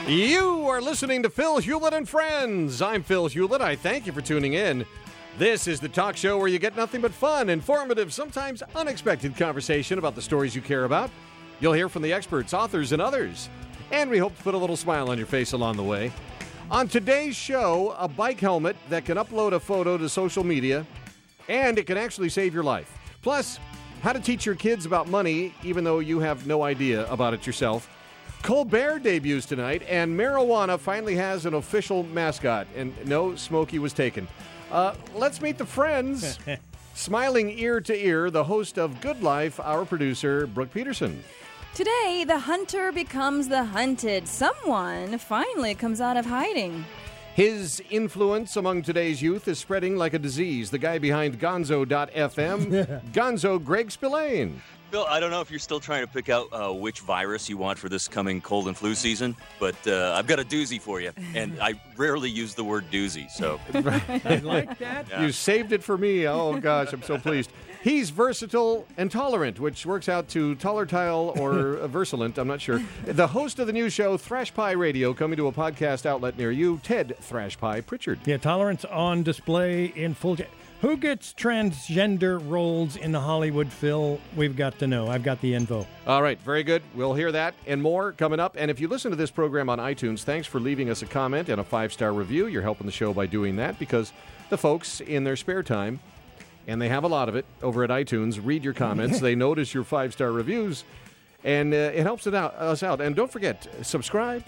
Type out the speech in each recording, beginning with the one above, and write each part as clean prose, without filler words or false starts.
You are listening to Phil Hewlett and Friends. I'm Phil Hewlett. I thank you for tuning in. This is the talk show where you get nothing but fun, informative, sometimes unexpected conversation about the stories you care about. You'll hear from the experts, authors, and others. And we hope to put a little smile on your face along the way. On today's show, a bike helmet that can upload a photo to social media, and it can actually save your life. Plus, how to teach your kids about money, even though you have no idea about it yourself. Colbert debuts tonight, and marijuana finally has an official mascot, and no, Smokey was taken. Let's meet the friends. Smiling ear to ear, the host of Good Life, our producer, Brooke Peterson. Today, the hunter becomes the hunted. Someone finally comes out of hiding. His influence among today's youth is spreading like a disease. The guy behind Gonzo.fm, Gonzo Greg Spillane. Phil, I don't know if you're still trying to pick out which virus you want for this coming cold and flu season, but I've got a doozy for you, and I rarely use the word doozy, so... I like that. Yeah. You saved it for me. Oh, gosh, I'm so pleased. He's versatile and tolerant, which works out to tolertile or versalent, I'm not sure. The host of the new show, Thrash Pie Radio, coming to a podcast outlet near you, Ted Thrash Pie Pritchard. Yeah, tolerance on display in full... Who gets transgender roles in Hollywood, Phil? We've got to know. I've got the info. All right, very good. We'll hear that and more coming up. And if you listen to this program on iTunes, thanks for leaving us a comment and a 5-star review. You're helping the show by doing that because the folks in their spare time, and they have a lot of it over at iTunes, read your comments. They notice your 5-star reviews, and it helps us out. And don't forget, subscribe.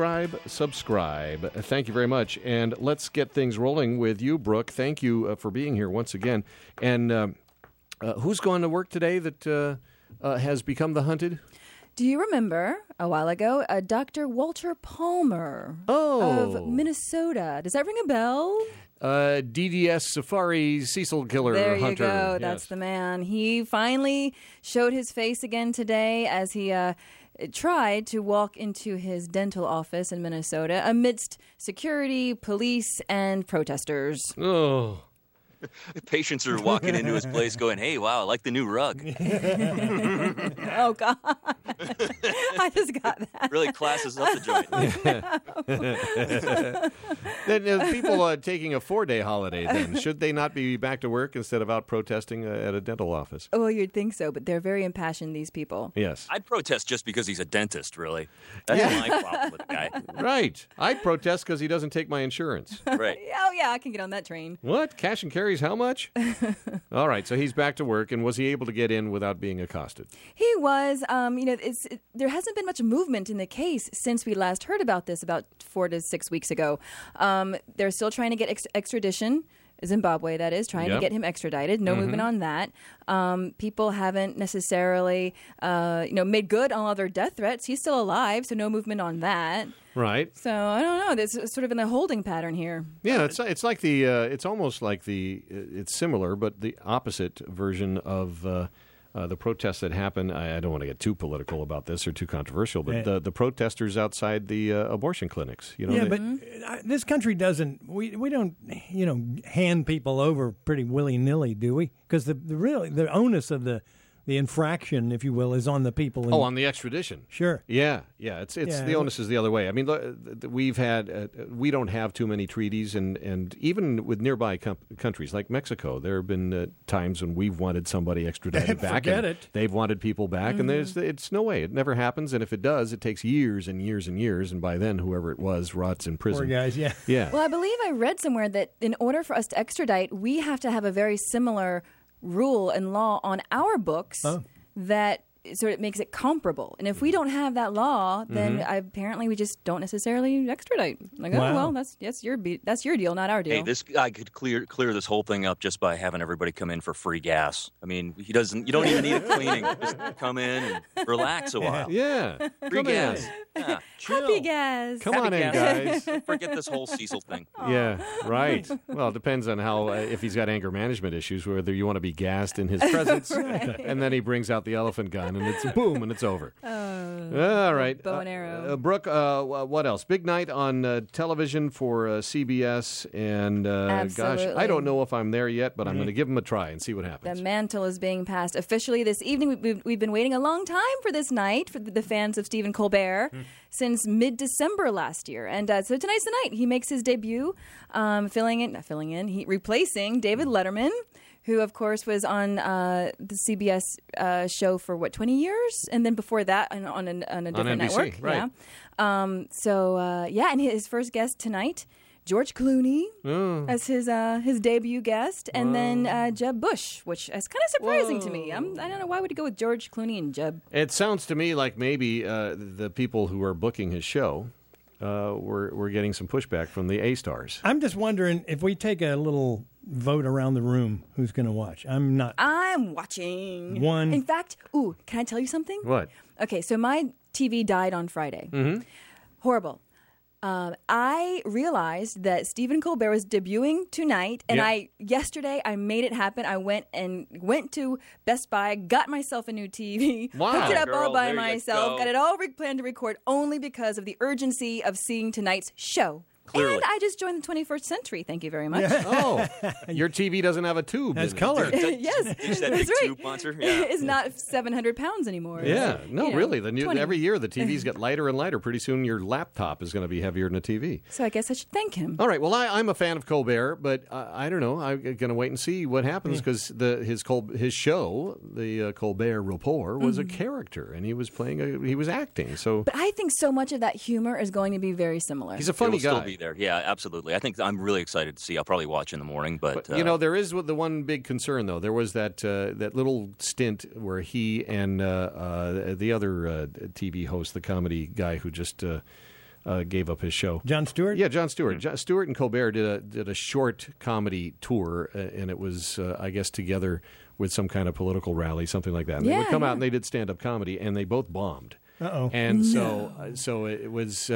Thank you very much. And let's get things rolling with you, Brooke. Thank you for being here once again. And who's going to work today that has become the hunted? Do you remember a while ago Dr. Walter Palmer of Minnesota? Does that ring a bell? DDS Safari Cecil Killer There Hunter. you go. Yes. That's the man. He finally showed his face again today as he tried to walk into his dental office in Minnesota amidst security, police, and protesters. Oh. Patients are walking into his place going, hey, wow, I like the new rug. Oh, God. I just got that. Really classes up the joint. Then people taking a 4-day holiday then, should they not be back to work instead of out protesting at a dental office? Well, you'd think so, but they're very impassioned, these people. Yes. I'd protest just because he's a dentist, really. That's my problem with the guy. Right. I'd protest because he doesn't take my insurance. Right. Oh, yeah, I can get on that train. What? Cash and carries how much? All right, so he's back to work, and was he able to get in without being accosted? He was. There hasn't been much movement in the case since we last heard about this about 4 to 6 weeks ago. They're still trying to get extradition. Zimbabwe, that is, trying to get him extradited. No movement on that. People haven't necessarily, made good on all their death threats. He's still alive, so no movement on that. Right. So I don't know. This is sort of in the holding pattern here. Yeah, it's like it's almost like it's similar, but the opposite version of the protests that happen. I don't want to get too political about this or too controversial, but the protesters outside the abortion clinics. But this country doesn't. We don't hand people over pretty willy nilly, do we? Because the onus of the infraction, if you will, is on the people. On the extradition. Sure. Yeah. It's the onus is the other way. I mean, we've had we don't have too many treaties, and even with nearby countries like Mexico, there have been times when we've wanted somebody extradited back. Forget it. They've wanted people back, and it's no way. It never happens, and if it does, it takes years and years and years, and by then, whoever it was rots in prison. Poor guys, yeah. Well, I believe I read somewhere that in order for us to extradite, we have to have a very similar rule and law on our books that sort of makes it comparable. And if we don't have that law, then apparently we just don't necessarily extradite. Like, that's your deal, not our deal. Hey, this guy could clear this whole thing up just by having everybody come in for free gas. I mean, you don't even need a cleaning. Just come in and relax a while. Yeah. Free gas. Yeah. Happy gas. Come on in, guys. Forget this whole Cecil thing. Yeah, right. Well, it depends on how, if he's got anger management issues, whether you want to be gassed in his presence, and then he brings out the elephant gun, and it's boom, and it's over. All right. Bow and arrow. Brooke, what else? Big night on television for CBS. And gosh, I don't know if I'm there yet, but I'm going to give them a try and see what happens. The mantle is being passed officially this evening. We've been waiting a long time for this night for the fans of Stephen Colbert since mid-December last year. And so tonight's the night. He makes his debut, replacing David Letterman, who, of course, was on the CBS show for, 20 years? And then before that, on a different NBC, network. right. Yeah. And his first guest tonight, George Clooney, as his debut guest. And then Jeb Bush, which is kind of surprising to me. I don't know, why would he go with George Clooney and Jeb? It sounds to me like maybe the people who are booking his show we're getting some pushback from the A-stars. I'm just wondering if we take a little vote around the room, who's going to watch? I'm watching. One. In fact, can I tell you something? What? Okay, so my TV died on Friday. Mm-hmm. Horrible. I realized that Stephen Colbert was debuting tonight, and yesterday I made it happen. I went to Best Buy, got myself a new TV, hooked it up all by myself, got it all planned to record only because of the urgency of seeing tonight's show. Clearly. And I just joined the 21st century. Thank you very much. Oh, your TV doesn't have a tube. Has in it. color. Yes, Use that that's big right. tube monster. Yeah. It's not 700 pounds anymore. Yeah, no, really. The 20. every year the TVs get lighter and lighter. Pretty soon your laptop is going to be heavier than a TV. So I guess I should thank him. All right. Well, I'm a fan of Colbert, but I don't know. I'm going to wait and see what happens because his show, the Colbert Report, was a character, and he was he was acting. So, but I think so much of that humor is going to be very similar. he's a funny He'll guy. still be there. Yeah, absolutely. I think I'm really excited to see. I'll probably watch in the morning, but there is the one big concern though. There was that little stint where he and the other TV host, the comedy guy who just gave up his show, Jon Stewart? Yeah, Jon Stewart. Jon Stewart and Colbert did a short comedy tour, and it was I guess together with some kind of political rally, something like that. And they would come out and they did stand-up comedy, and they both bombed. Uh-oh. And so it was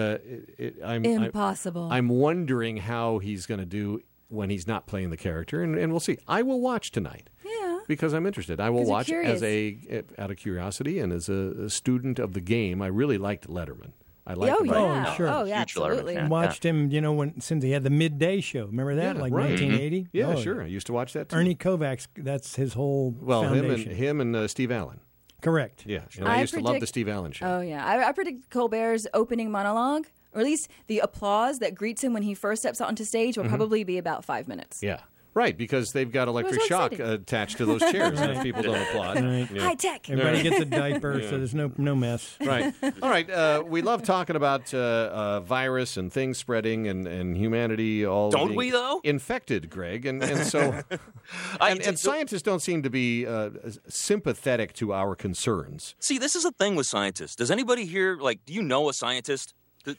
impossible. I'm wondering how he's going to do when he's not playing the character, and we'll see. I will watch tonight. Yeah. Because I'm interested. I will watch curious. out of curiosity and as a student of the game. I really liked Letterman. I liked him. Oh, sure. Oh, yeah, Huge Letterman absolutely. fan. Watched him, since he had the midday show. Remember that, Yeah, like right. 1980? Yeah, Oh, sure. I used to watch that too. Ernie Kovacs, that's his whole foundation. him and Steve Allen. Correct. Yeah, and I used to love the Steve Allen show. Oh, yeah. I predict Colbert's opening monologue, or at least the applause that greets him when he first steps out onto stage, will probably be about 5 minutes. Yeah. Right, because they've got electric so shock exciting. attached to those chairs, and if people don't applaud. Right. Yeah. High tech. Everybody gets a diaper, so there's no mess. Right. All right. We love talking about virus and things spreading and humanity all Don't being we, though? infected, Greg. And so and scientists don't seem to be sympathetic to our concerns. See, this is a thing with scientists. Does anybody here, do you know a scientist?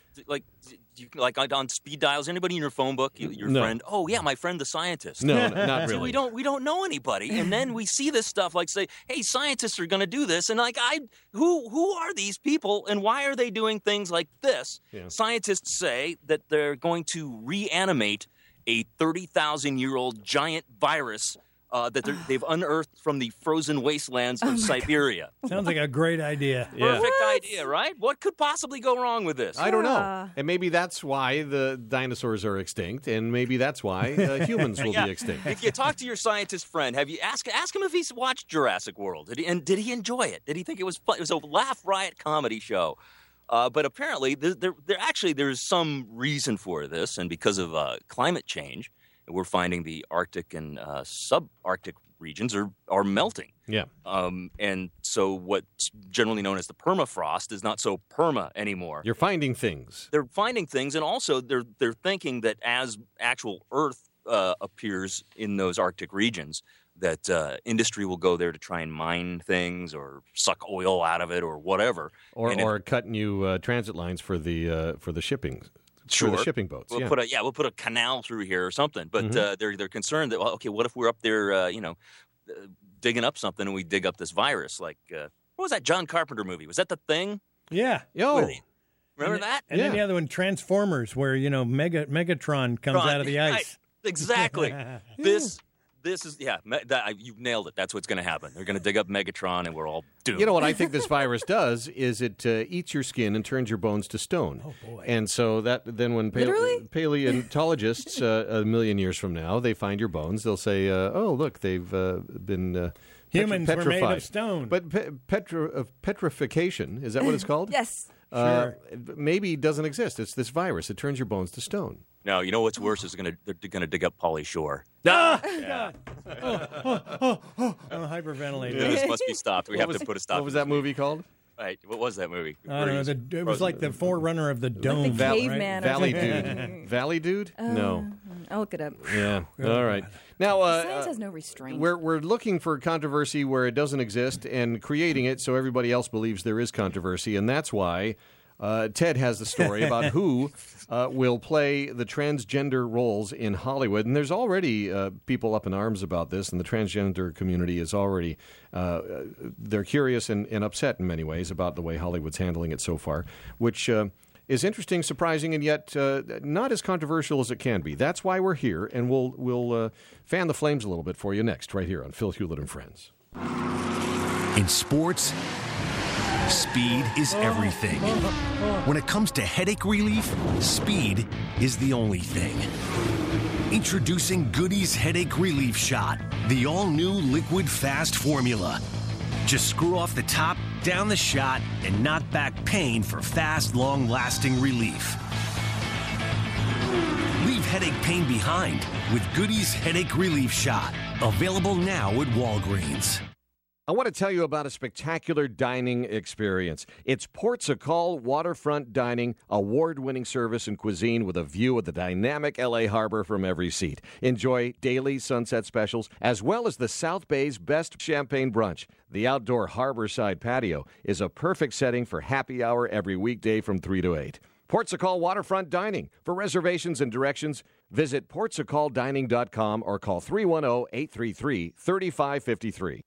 Like on speed dials, anybody in your phone book, your No. friend? Oh yeah, my friend, the scientist. No, not See, really. we don't know anybody, and then we see this stuff say, hey, scientists are going to do this, and who are these people, and why are they doing things like this? Yeah. Scientists say that they're going to reanimate a 30,000-year-old giant virus that they've unearthed from the frozen wastelands of Siberia. Sounds like a great idea. Yeah. Perfect idea, right? What could possibly go wrong with this? I don't know. And maybe that's why the dinosaurs are extinct, and maybe that's why humans will be extinct. If you talk to your scientist friend, have you ask him if he's watched Jurassic World? Did he enjoy it? Did he think it was fun? It was a laugh riot comedy show. But apparently, there's some reason for this, and because of climate change, we're finding the Arctic and subarctic regions are melting. Yeah. And so what's generally known as the permafrost is not so perma anymore. You're finding things. They're finding things, and also they're thinking that as actual Earth appears in those Arctic regions, that industry will go there to try and mine things or suck oil out of it or whatever, Or cut new transit lines for the shipping. Sure. For the shipping boats. We'll put a canal through here or something. But they're concerned that what if we're up there, digging up something and we dig up this virus? What was that John Carpenter movie? Was that The Thing? Yeah. Remember that? And then the other one, Transformers, where, Megatron comes out of the ice. Right. Exactly. This This is, you've nailed it. That's what's going to happen. They're going to dig up Megatron, and we're all doomed. You know what I think this virus does is it eats your skin and turns your bones to stone. Oh, boy. And so then when paleontologists a million years from now, they find your bones, they'll say, oh, look, they've been humans petrified. were made of stone. But petrification, is that what it's called? Yes. Sure. Maybe doesn't exist. It's this virus. It turns your bones to stone. No, you know what's worse is they're going to dig up Pauly Shore. God. I'm hyperventilating. This must be stopped. We have to put a stop. What was that movie called? Right. What was that movie? I don't know. It was like the forerunner of the Dome. the caveman. Valley Dude. Valley Dude? No. I'll look it up. Yeah. All right. Now, Science has no restraint. We're looking for controversy where it doesn't exist and creating it so everybody else believes there is controversy, and that's why Ted has the story about who will play the transgender roles in Hollywood. And there's already people up in arms about this, and the transgender community is already they're curious and upset in many ways about the way Hollywood's handling it so far, which is interesting, surprising, and yet not as controversial as it can be. That's why we're here, and we'll fan the flames a little bit for you next, right here on Phil Hewlett and Friends. In sports, speed is everything. When it comes to headache relief, speed is the only thing. Introducing Goody's Headache Relief Shot, the all-new liquid fast formula. Just screw off the top, down the shot, and knock back pain for fast, long-lasting relief. Leave headache pain behind with Goody's Headache Relief Shot. Available now at Walgreens. I want to tell you about a spectacular dining experience. It's Ports a Call Waterfront Dining, award-winning service and cuisine with a view of the dynamic L.A. harbor from every seat. Enjoy daily sunset specials, as well as the South Bay's best champagne brunch. The outdoor harborside patio is a perfect setting for happy hour every weekday from 3 to 8. Ports a Call Waterfront Dining. For reservations and directions, visit portsacalldining.com or call 310-833-3553.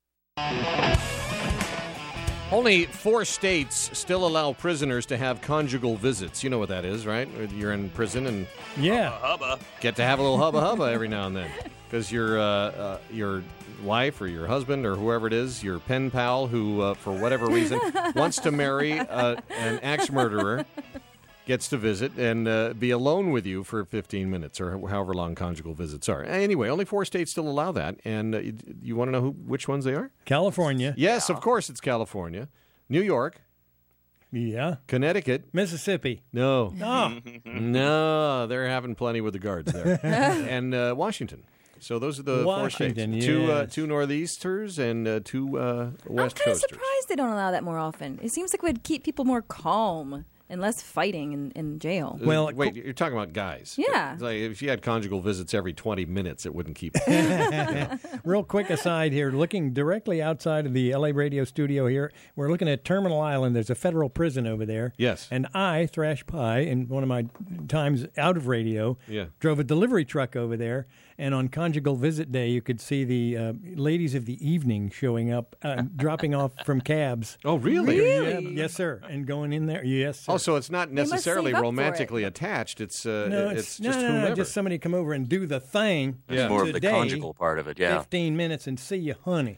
Only 4 states still allow prisoners to have conjugal visits. You know what that is, right? You're in prison and Hubba. get to have a little hubba every now and then. Because your wife or your husband or whoever it is, your pen pal who, for whatever reason, wants to marry an axe-murderer, gets to visit and be alone with you for 15 minutes or however long conjugal visits are. Anyway, only 4 states still allow that. And you want to know which ones they are? California. Yes, of course it's California. New York. Yeah. Connecticut. Mississippi. No. Oh. No, they're having plenty with the guards there. And Washington. So those are the 4 states. Yes. Two northeasters and 2 west I'm kind of coasters. surprised they don't allow that more often. It seems like it would keep people more calm and less fighting in jail. Well, wait, you're talking about guys. Yeah. It's like if you had conjugal visits every 20 minutes, it wouldn't keep. Real quick aside here, looking directly outside of the LA radio studio here, we're looking at Terminal Island. There's a federal prison over there. Yes. And I, Thrash Pie, in one of my times out of radio, drove a delivery truck over there. And on conjugal visit day, you could see the ladies of the evening showing up, dropping off from cabs. Oh, really? Yeah, yes, sir. And going in there. Yes, sir. Oh, so it's not necessarily save up for romantically it. attached. It's No, it's just whomever. just somebody come over and do the thing. It's more of the Today, conjugal part of it, yeah. 15 minutes and see you, honey.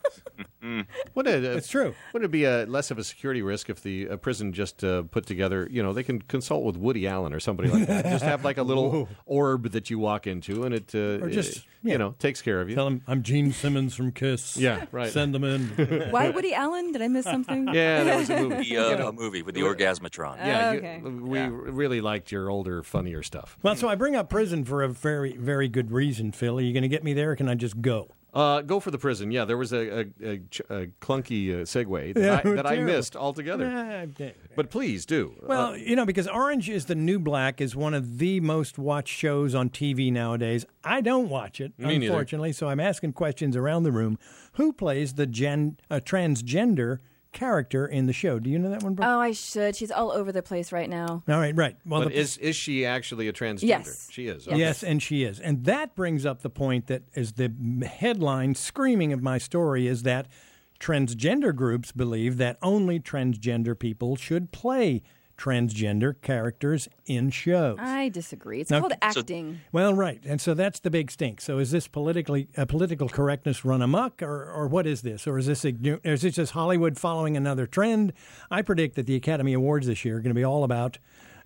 It's true. Wouldn't it be less of a security risk if the prison just put together, they can consult with Woody Allen or somebody like that. Just have like a little orb that you walk into and it, takes care of you. Tell them I'm Gene Simmons from Kiss. Yeah, right. Send them in. Why Woody Allen? Did I miss something? Yeah, that was a movie. A movie with the Orgasmatron. Yeah, okay. We really liked your older, funnier stuff. Well, so I bring up prison for a very, very good reason, Phil. Are you going to get me there or can I just go? Go for the prison. Yeah, there was a clunky segue that I missed altogether. But please do. Well, because Orange is the New Black is one of the most watched shows on TV nowadays. I don't watch it, unfortunately, so I'm asking questions around the room. Who plays the transgender character in the show? Do you know that one, Brooke? Oh, I should. She's all over the place right now. All right. Well, but is she actually a transgender? Yes. She is. Okay. Yes, and she is. And that brings up the point that is the headline screaming of my story is that transgender groups believe that only transgender people should play transgender characters in shows. I disagree. It's called acting. Well, right. And so that's the big stink. So is this political correctness run amok, or what is this? Or is this just Hollywood following another trend? I predict that the Academy Awards this year are going to be all about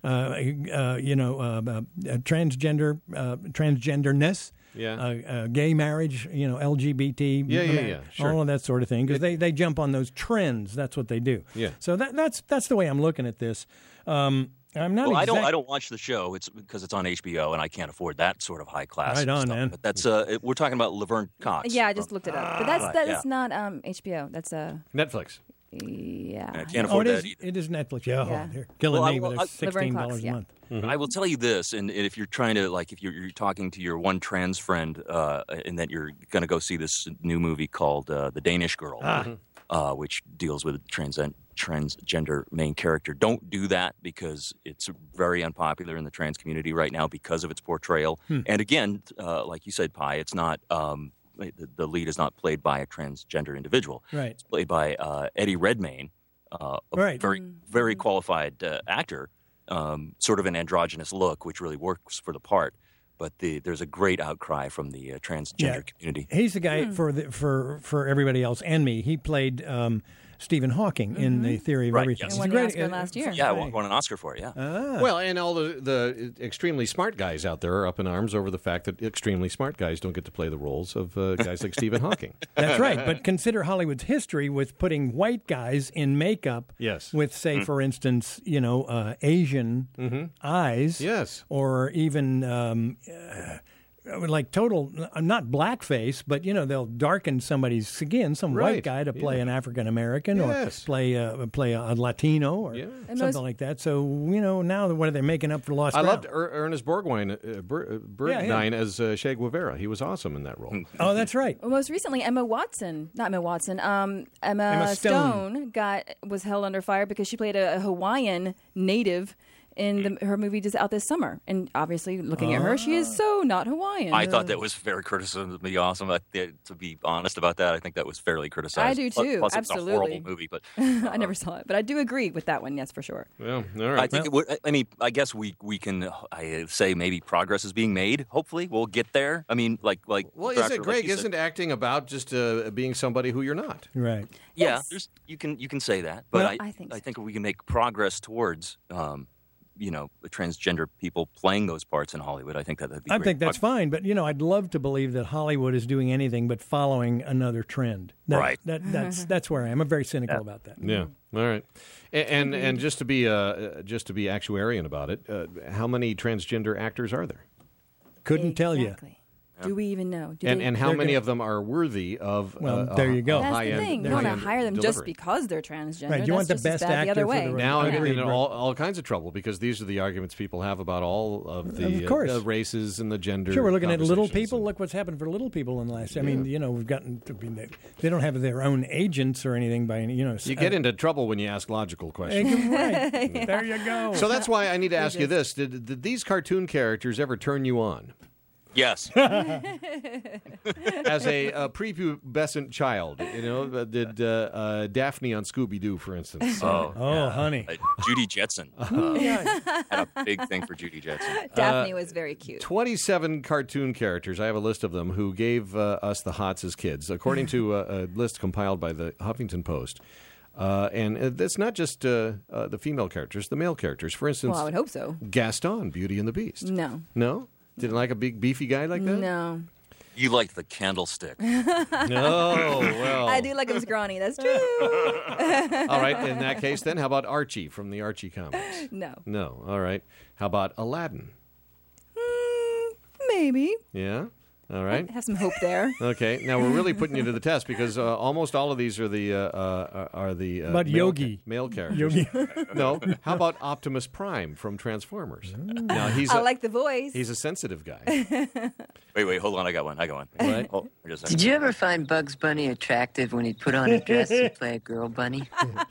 transgenderness. Yeah. Gay marriage, LGBT, sure. all of that sort of thing, because they jump on those trends. That's what they do. Yeah. So that's the way I'm looking at this. I'm not. Well, I don't watch the show. It's because it's on HBO, and I can't afford that sort of high class. Right on, stuff. man. But that's we're talking about Laverne Cox. Yeah, I just looked it up. But that's not HBO. That's Netflix. Yeah. I can't afford that either. It is Netflix. Yeah, Yeah. they're killing me with Laverne $16 Cox, a yeah. month. Mm-hmm. I will tell you this, and if you're trying to, if you're talking to your one trans friend, and that you're going to go see this new movie called The Danish Girl, which deals with a transgender main character, don't do that because it's very unpopular in the trans community right now because of its portrayal. And again, like you said, Pi, it's not. The lead is not played by a transgender individual. Right. It's played by Eddie Redmayne, a very qualified actor, sort of an androgynous look, which really works for the part. But there's a great outcry from the transgender community. He's the guy for everybody else and me. He played Stephen Hawking in The Theory of Everything. Yes. He won the Oscar last year. Yeah, won an Oscar for it, yeah. Well, and all the extremely smart guys out there are up in arms over the fact that extremely smart guys don't get to play the roles of guys like Stephen Hawking. That's right. But consider Hollywood's history with putting white guys in makeup with, say, for instance, Asian eyes. Yes. Or even like total, not blackface, but, they'll darken somebody's skin, some white guy to play an African-American or play a Latino or something like that. So, now what are they making up for lost ground? I loved Ernest Borgnine as Che Guevara. He was awesome in that role. Oh, that's right. Well, most recently, Emma Stone was held under fire because she played a Hawaiian native in her movie just out this summer. And obviously, looking at her, she is so not Hawaiian. I thought that was fair criticism. To be awesome, to be honest about that, I think that was fairly criticized. I do too. Plus Absolutely. It's a horrible movie, but I never saw it, but I do agree with that one. Yes, for sure. Well, all right. I think it would. I mean, I guess we can say maybe progress is being made. Hopefully, we'll get there. I mean, well, is it, Greg? Isn't acting about just being somebody who you're not? Right. Yeah, Yes. you can say that, but Well, I think so. I think we can make progress towards. Transgender people playing those parts in Hollywood. I think that'd be great. I think that's fine, but I'd love to believe that Hollywood is doing anything but following another trend. That's where I am. I'm very cynical about that. Yeah. All right. And just to be actuarian about it, how many transgender actors are there? Couldn't tell you. Do we even know? And how many of them are worthy of there you go. That's high-end? the thing. You don't want to hire them just delivery. because they're transgender. Right. You want the That's just best as bad actor the other for way. the Now I'm getting Yeah. in all kinds of trouble because these are the arguments people have about all of the races and the gender. Sure, we're looking at little people. conversations. Look what's happened for little people in the last. I mean, we've gotten to be. They don't have their own agents or anything by any. You get into trouble when you ask logical questions. Right. There you go. So that's why I need to ask you this: Did these cartoon characters ever turn you on? Yes. As a prepubescent child, did Daphne on Scooby-Doo, for instance? Honey. Judy Jetson. Had a big thing for Judy Jetson. Daphne was very cute. 27 cartoon characters, I have a list of them, who gave us the hots as kids, according to a list compiled by the Huffington Post. And it's not just the female characters, the male characters. For instance, Well, I would hope so. Gaston, Beauty and the Beast. No. No? Didn't like a big, beefy guy like that? No. You liked the candlestick. No, well. I do like him scrawny. That's true. All right, in that case, then, how about Archie from the Archie comics? No. No. All right. How about Aladdin? Maybe. Yeah? All right. I have some hope there. Okay. Now we're really putting you to the test because almost all of these are the But Yogi. male characters. Yogi. No. How about Optimus Prime from Transformers? Now I like the voice. He's a sensitive guy. Wait, hold on. I got one. What? Oh, just a Did you ever find Bugs Bunny attractive when he'd put on a dress and play a girl bunny?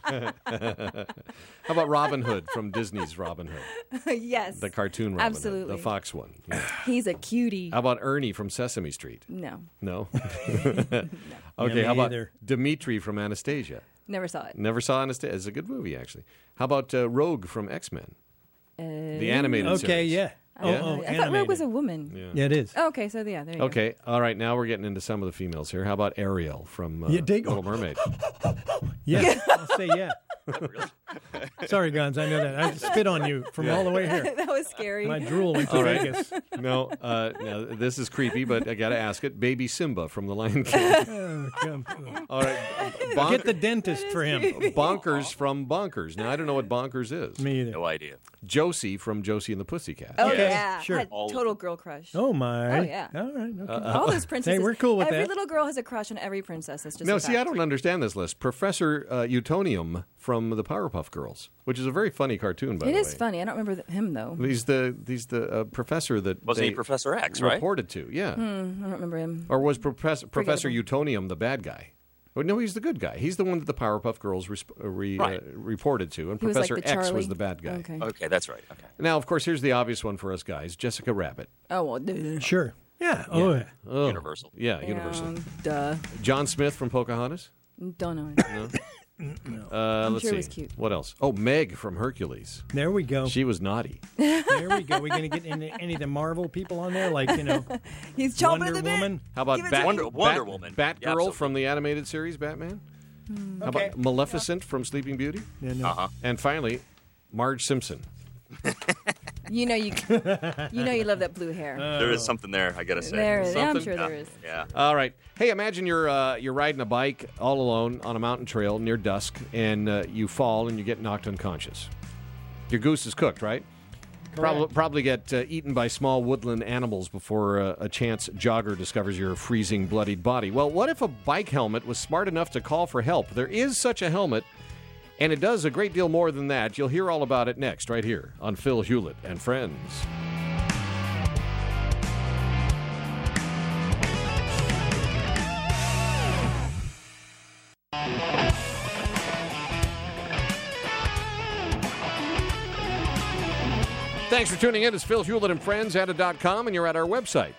How about Robin Hood from Disney's Robin Hood? Yes. The cartoon Robin Absolutely. Hood, the Fox one. Yeah. He's a cutie. How about Ernie from Sesame Sesame Street? No. No? Yeah, Okay, me how about either. Dimitri from Anastasia? Never saw it. Never saw Anastasia. It's a good movie, actually. How about Rogue from X-Men? The animated series. Okay, yeah. Yeah? Oh, I thought Rogue animated. was a woman. Yeah, it is. Oh, okay, so yeah, there you go. Okay, all right, now we're getting into some of the females here. How about Ariel from Little Mermaid? Yeah, I'll say yeah. Really? Sorry, Guns, I know that. I spit on you from all the way here. That was scary. My drool went to All right. Vegas. No, this is creepy, but I got to ask it. Baby Simba from The Lion King. Oh, come. All right, Get the dentist for him. Bonkers from Bonkers. Now, I don't know what Bonkers is. Me either. No idea. Josie from Josie and the Pussycat. Oh, Okay, yeah. sure. I had total girl crush. Oh, my. Oh, yeah. All right. Okay. All those princesses. Hey, we're cool with every that. little girl has a crush on every princess. That's just No, a see, I fact. don't understand this list. Professor Utonium from the Powerpuff Girls, which is a very funny cartoon, by It the way. is funny. I don't remember him, though. He's the professor that Wasn't he they Professor X, right? reported to, yeah. I don't remember him. Or was Professor Forgettable. Utonium the bad guy? Oh, no, he's the good guy. He's the one that the Powerpuff Girls Right. reported to, and He was like Professor the X Charlie. was the bad guy. Okay. Okay, that's right. Okay. Now, of course, here's the obvious one for us guys: Jessica Rabbit. Oh, well, duh. Sure. Yeah. Oh, yeah. Oh, Universal. Yeah, Universal. Duh. John Smith from Pocahontas. Don't know. Let's sure see. it was cute. What else? Oh, Meg from Hercules. There we go. She was naughty. There we go. We're going to get any of the Marvel people on there, like, He's chomping Wonder at the bit. Woman. How about Give it to Wonder Woman. Batgirl Yeah, absolutely. from the animated series Batman? How Okay. about Maleficent from Sleeping Beauty? Yeah, no. Uh-huh. And finally, Marge Simpson. You know you love that blue hair. There is something there, I gotta say. There is. Yeah, I'm something- sure there is. Yeah. All right. Hey, imagine you're riding a bike all alone on a mountain trail near dusk, and you fall and you get knocked unconscious. Your goose is cooked, right? Probably get eaten by small woodland animals before a chance jogger discovers your freezing, bloodied body. Well, what if a bike helmet was smart enough to call for help? There is such a helmet, and it does a great deal more than that. You'll hear all about it next, right here on Phil Hewlett and Friends. Thanks for tuning in. It's Phil Hewlett and Friends at .com, and you're at our website,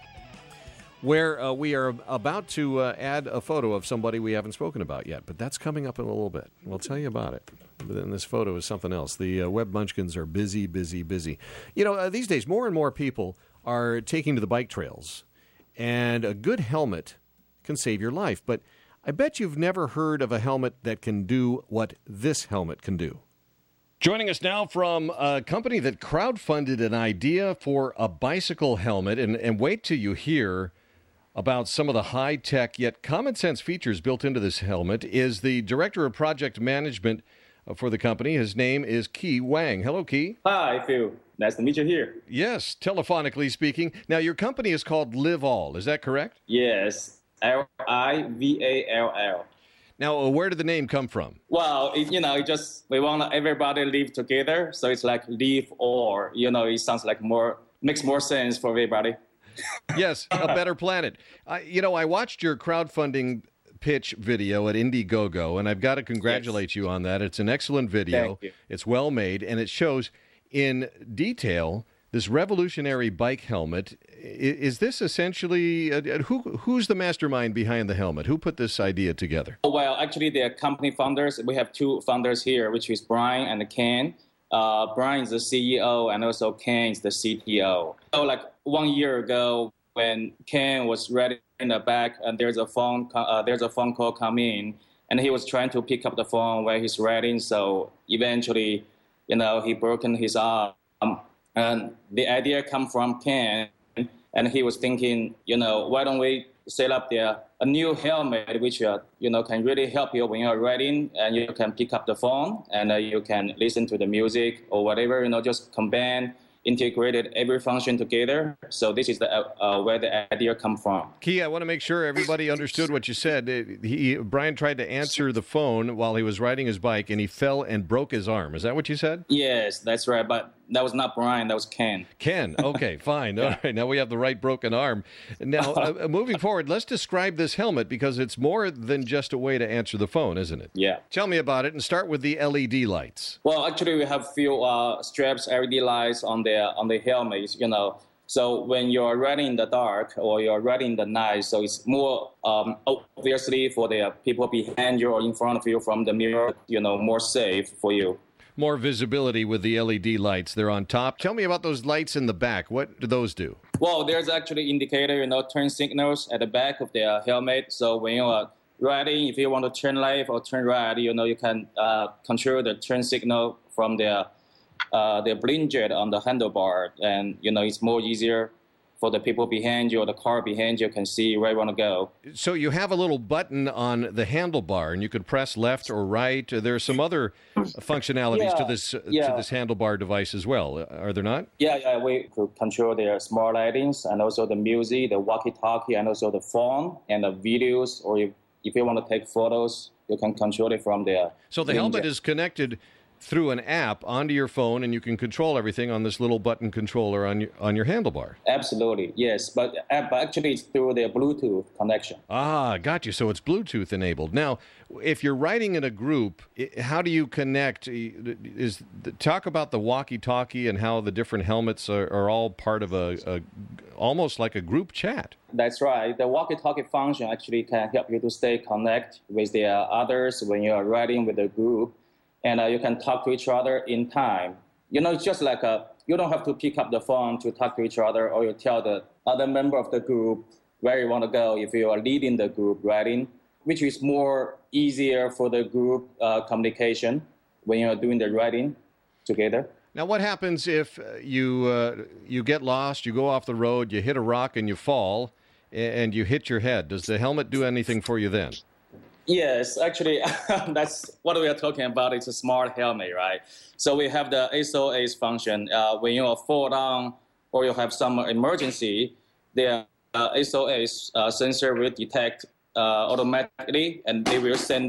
where we are about to add a photo of somebody we haven't spoken about yet, but that's coming up in a little bit. We'll tell you about it. But then this photo is something else. The web munchkins are busy, busy, busy. You know, these days, more and more people are taking to the bike trails, and a good helmet can save your life. But I bet you've never heard of a helmet that can do what this helmet can do. Joining us now from a company that crowdfunded an idea for a bicycle helmet, and wait till you hear about some of the high-tech yet common-sense features built into this helmet, is the Director of Project Management for the company. His name is Ki Wang. Hello, Ki. Hi, Phil. Nice to meet you here. Yes, telephonically speaking. Now, your company is called Live All. Is that correct? Yes, Livall. Now, where did the name come from? Well, we want everybody live together, so it's like live all. It sounds like makes more sense for everybody. Yes, a better planet. I watched your crowdfunding pitch video at Indiegogo, and I've got to congratulate you on that. It's an excellent video. Thank you. It's well made, and it shows in detail this revolutionary bike helmet. Is this essentially who's the mastermind behind the helmet? Who put this idea together? Well, actually, the company founders, we have two founders here, which is Brian and Ken. Brian is the CEO, and also Ken is the CTO. So, like 1 year ago, when Ken was riding in the back, and there's a phone call come in, and he was trying to pick up the phone while he's riding. So eventually, he broken his arm, and the idea come from Ken, and he was thinking, why don't we set up a new helmet which can really help you when you're riding, and you can pick up the phone and you can listen to the music or whatever, just combine, integrated every function together. So this is where the idea come from. Ki, I want to make sure everybody understood what you said. Brian tried to answer the phone while he was riding his bike, and he fell and broke his arm. Is that what you said? Yes, that's right. But that was not Brian. That was Ken. Ken. Okay, fine. All right. Now we have the right broken arm. Now, moving forward, let's describe this helmet, because it's more than just a way to answer the phone, isn't it? Yeah. Tell me about it, and start with the LED lights. Well, actually, we have few straps, LED lights on the helmet, So when you're riding in the dark or you're riding in the night, so it's more obviously for the people behind you or in front of you from the mirror, more safe for you. More visibility with the LED lights. They're on top. Tell me about those lights in the back. What do those do? Well, there's actually indicator, turn signals at the back of the helmet. So when you are riding, if you want to turn left or turn right, you can control the turn signal from the blind jet on the handlebar, and it's more easier for the people behind you or the car behind you can see where you want to go. So you have a little button on the handlebar, and you could press left or right. There are some other functionalities to this handlebar device as well, are there not? Yeah, we could control the smart lightings and also the music, the walkie-talkie, and also the phone and the videos. Or if you want to take photos, you can control it from there. So the helmet is connected through an app onto your phone, and you can control everything on this little button controller on your handlebar. Absolutely, yes. But actually, it's through the Bluetooth connection. Ah, got you. So it's Bluetooth enabled. Now, if you're riding in a group, how do you connect? Talk about the walkie-talkie and how the different helmets are all part of a almost like a group chat. That's right. The walkie-talkie function actually can help you to stay connected with the others when you are riding with a group. And you can talk to each other in time. It's just like you don't have to pick up the phone to talk to each other, or you tell the other member of the group where you want to go if you are leading the group riding, which is more easier for the group communication when you're doing the riding together. Now, what happens if you get lost, you go off the road, you hit a rock and you fall, and you hit your head? Does the helmet do anything for you then? Yes, actually, that's what we are talking about. It's a smart helmet, right? So we have the SOS function. When you fall down or you have some emergency, the SOS sensor will detect automatically, and they will send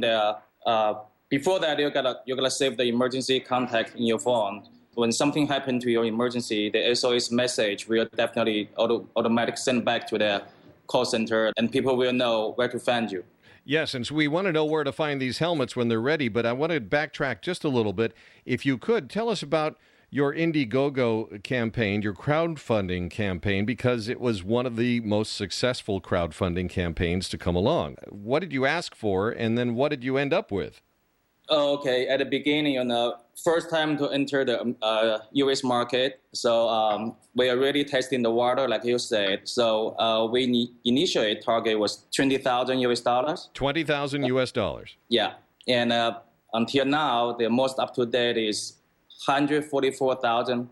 before that, you're gonna save the emergency contact in your phone. When something happened to your emergency, the SOS message will definitely automatically send back to the call center, and people will know where to find you. Yes, and so we want to know where to find these helmets when they're ready, but I want to backtrack just a little bit. If you could, tell us about your Indiegogo campaign, your crowdfunding campaign, because it was one of the most successful crowdfunding campaigns to come along. What did you ask for, and then what did you end up with? Okay, at the beginning, first time to enter the U.S. market, so we are really testing the water, like you said. So we initially target was $20,000 US. $20,000 US. Yeah, and until now, the most up to date is 144,000.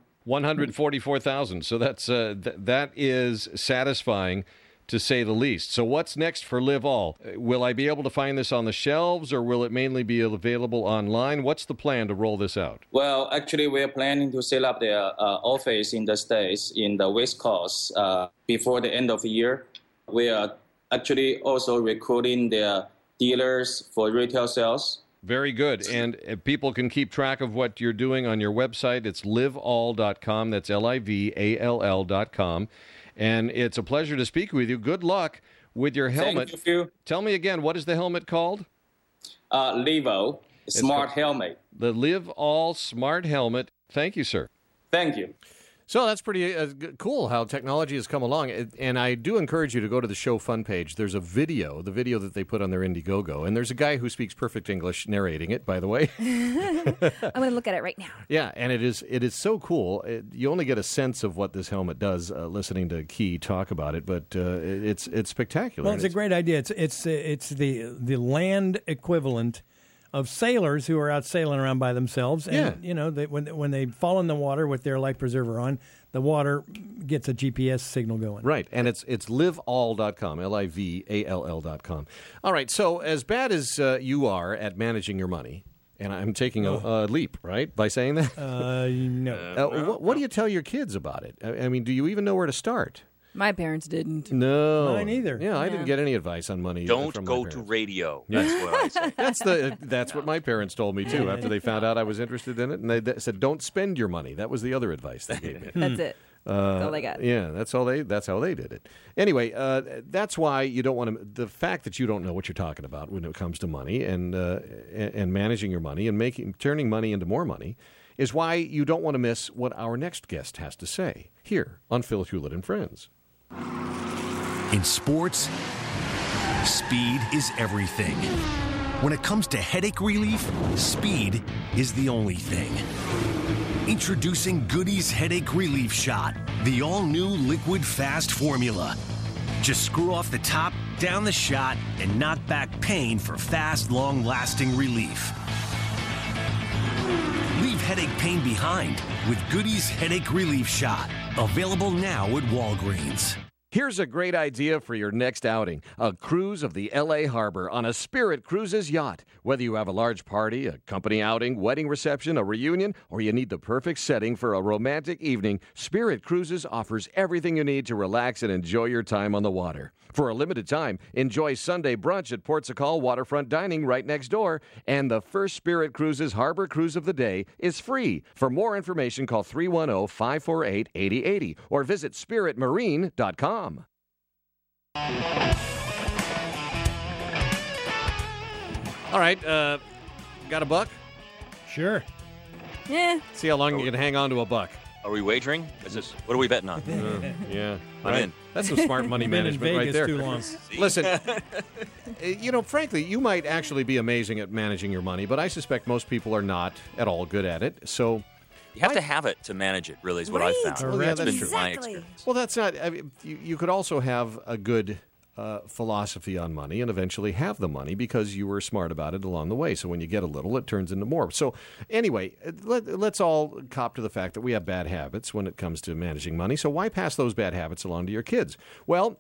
144,000. So that is satisfying, to say the least. So what's next for Live All? Will I be able to find this on the shelves, or will it mainly be available online? What's the plan to roll this out? Well, actually, we're planning to set up the office in the States, in the West Coast, before the end of the year. We are actually also recruiting the dealers for retail sales. Very good. And people can keep track of what you're doing on your website. It's liveall.com. That's LIVALL.com. And it's a pleasure to speak with you. Good luck with your helmet. Thank you. Tell me again, what is the helmet called? Livo Smart Helmet. The Live All Smart Helmet. Thank you, sir. Thank you. So that's pretty cool how technology has come along. And I do encourage you to go to the show fun page. There's a video, the video that they put on their Indiegogo. And there's a guy who speaks perfect English narrating it, by the way. I'm going to look at it right now. Yeah, and it is so cool. You only get a sense of what this helmet does listening to Key talk about it, but it's spectacular. Well, it's a great idea. It's the land equivalent of sailors who are out sailing around by themselves, and when they fall in the water with their life preserver on, the water gets a GPS signal going. Right, and it's liveall.com, LIVALL.com. All right, so as bad as you are at managing your money, and I'm taking a leap, right, by saying that? No. What do you tell your kids about it? I mean, do you even know where to start? My parents didn't. No. Mine either. Yeah, I didn't get any advice on money. Don't from go my to radio. Yeah. That's what I say. That's what my parents told me, too, after they found out I was interested in it. And they said, don't spend your money. That was the other advice they gave me. That's it. That's all they got. Yeah, that's how they did it. Anyway, that's why you don't want to. The fact that you don't know what you're talking about when it comes to money and managing your money and turning money into more money is why you don't want to miss what our next guest has to say here on Phil Hewlett and Friends. In sports, speed is everything. When it comes to headache relief, speed is the only thing. Introducing Goody's Headache Relief Shot, the all-new liquid fast formula. Just screw off the top, down the shot, and knock back pain for fast, long-lasting relief. Leave headache pain behind with Goody's Headache Relief Shot. Available now at Walgreens. Here's a great idea for your next outing. A cruise of the L.A. Harbor on a Spirit Cruises yacht. Whether you have a large party, a company outing, wedding reception, a reunion, or you need the perfect setting for a romantic evening, Spirit Cruises offers everything you need to relax and enjoy your time on the water. For a limited time, enjoy Sunday brunch at Port Sacal Waterfront Dining right next door. And the first Spirit Cruises Harbor Cruise of the day is free. For more information, call 310-548-8080 or visit spiritmarine.com. All right, got a buck? Sure. Yeah. See how long you can hang on to a buck. Are we wagering? What are we betting on? Yeah, I'm in. That's some smart money management right there. Too long. Listen, frankly, you might actually be amazing at managing your money, but I suspect most people are not at all good at it. So you have to have it to manage it, really, is what I've found. Well, yeah, that's been true. my experience. Well, that's not. I mean, you could also have a good philosophy on money and eventually have the money because you were smart about it along the way. So when you get a little, it turns into more. So anyway, let's all cop to the fact that we have bad habits when it comes to managing money. So why pass those bad habits along to your kids? Well,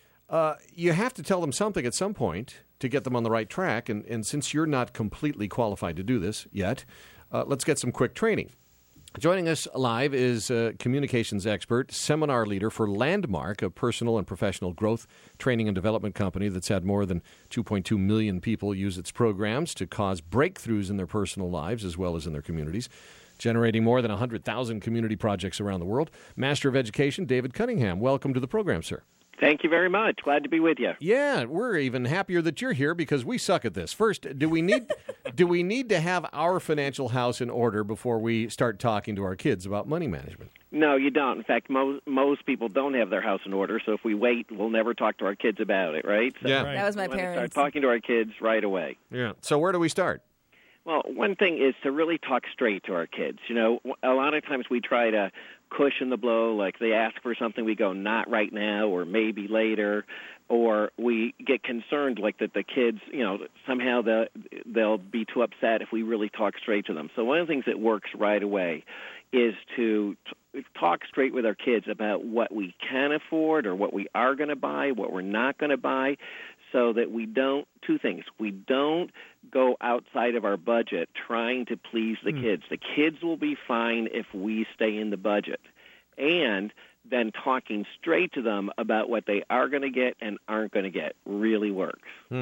you have to tell them something at some point to get them on the right track. And since you're not completely qualified to do this yet, let's get some quick training. Joining us live is communications expert, seminar leader for Landmark, a personal and professional growth training and development company that's had more than 2.2 million people use its programs to cause breakthroughs in their personal lives as well as in their communities, generating more than 100,000 community projects around the world. Master of Education, David Cunningham. Welcome to the program, sir. Thank you very much. Glad to be with you. Yeah, we're even happier that you're here because we suck at this. First, do we need to have our financial house in order before we start talking to our kids about money management? No, you don't. In fact, most people don't have their house in order, so if we wait, we'll never talk to our kids about it, right? So yeah. That was my we want to parents. start talking to our kids right away. Yeah. So where do we start? Well, one thing is to really talk straight to our kids. You know, a lot of times we try to cushion the blow, like they ask for something, we go, not right now, or maybe later, or we get concerned like that the kids, you know, somehow they'll be too upset if we really talk straight to them. So one of the things that works right away is to talk straight with our kids about what we can afford or what we are going to buy, what we're not going to buy, so that we don't, two things, we don't go outside of our budget trying to please the kids. The kids will be fine if we stay in the budget. And then talking straight to them about what they are going to get and aren't going to get really works.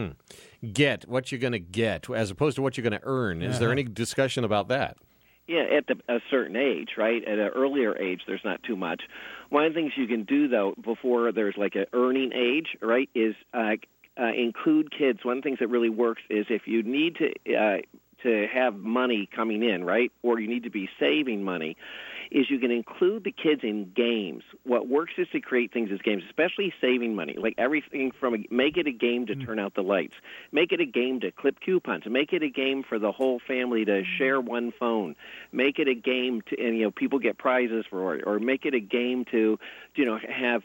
Get what you're going to get as opposed to what you're going to earn. Is there any discussion about that? Yeah, at a certain age, right? At an earlier age, there's not too much. One of the things you can do, though, before there's like an earning age, right, is include kids. One of the things that really works is if you need to have money coming in, right, or you need to be saving money, is you can include the kids in games. What works is to create things as games, especially saving money, like everything from make it a game to turn out the lights, make it a game to clip coupons, make it a game for the whole family to share one phone, make it a game to, and, you know, people get prizes for it, or make it a game to, you know, have,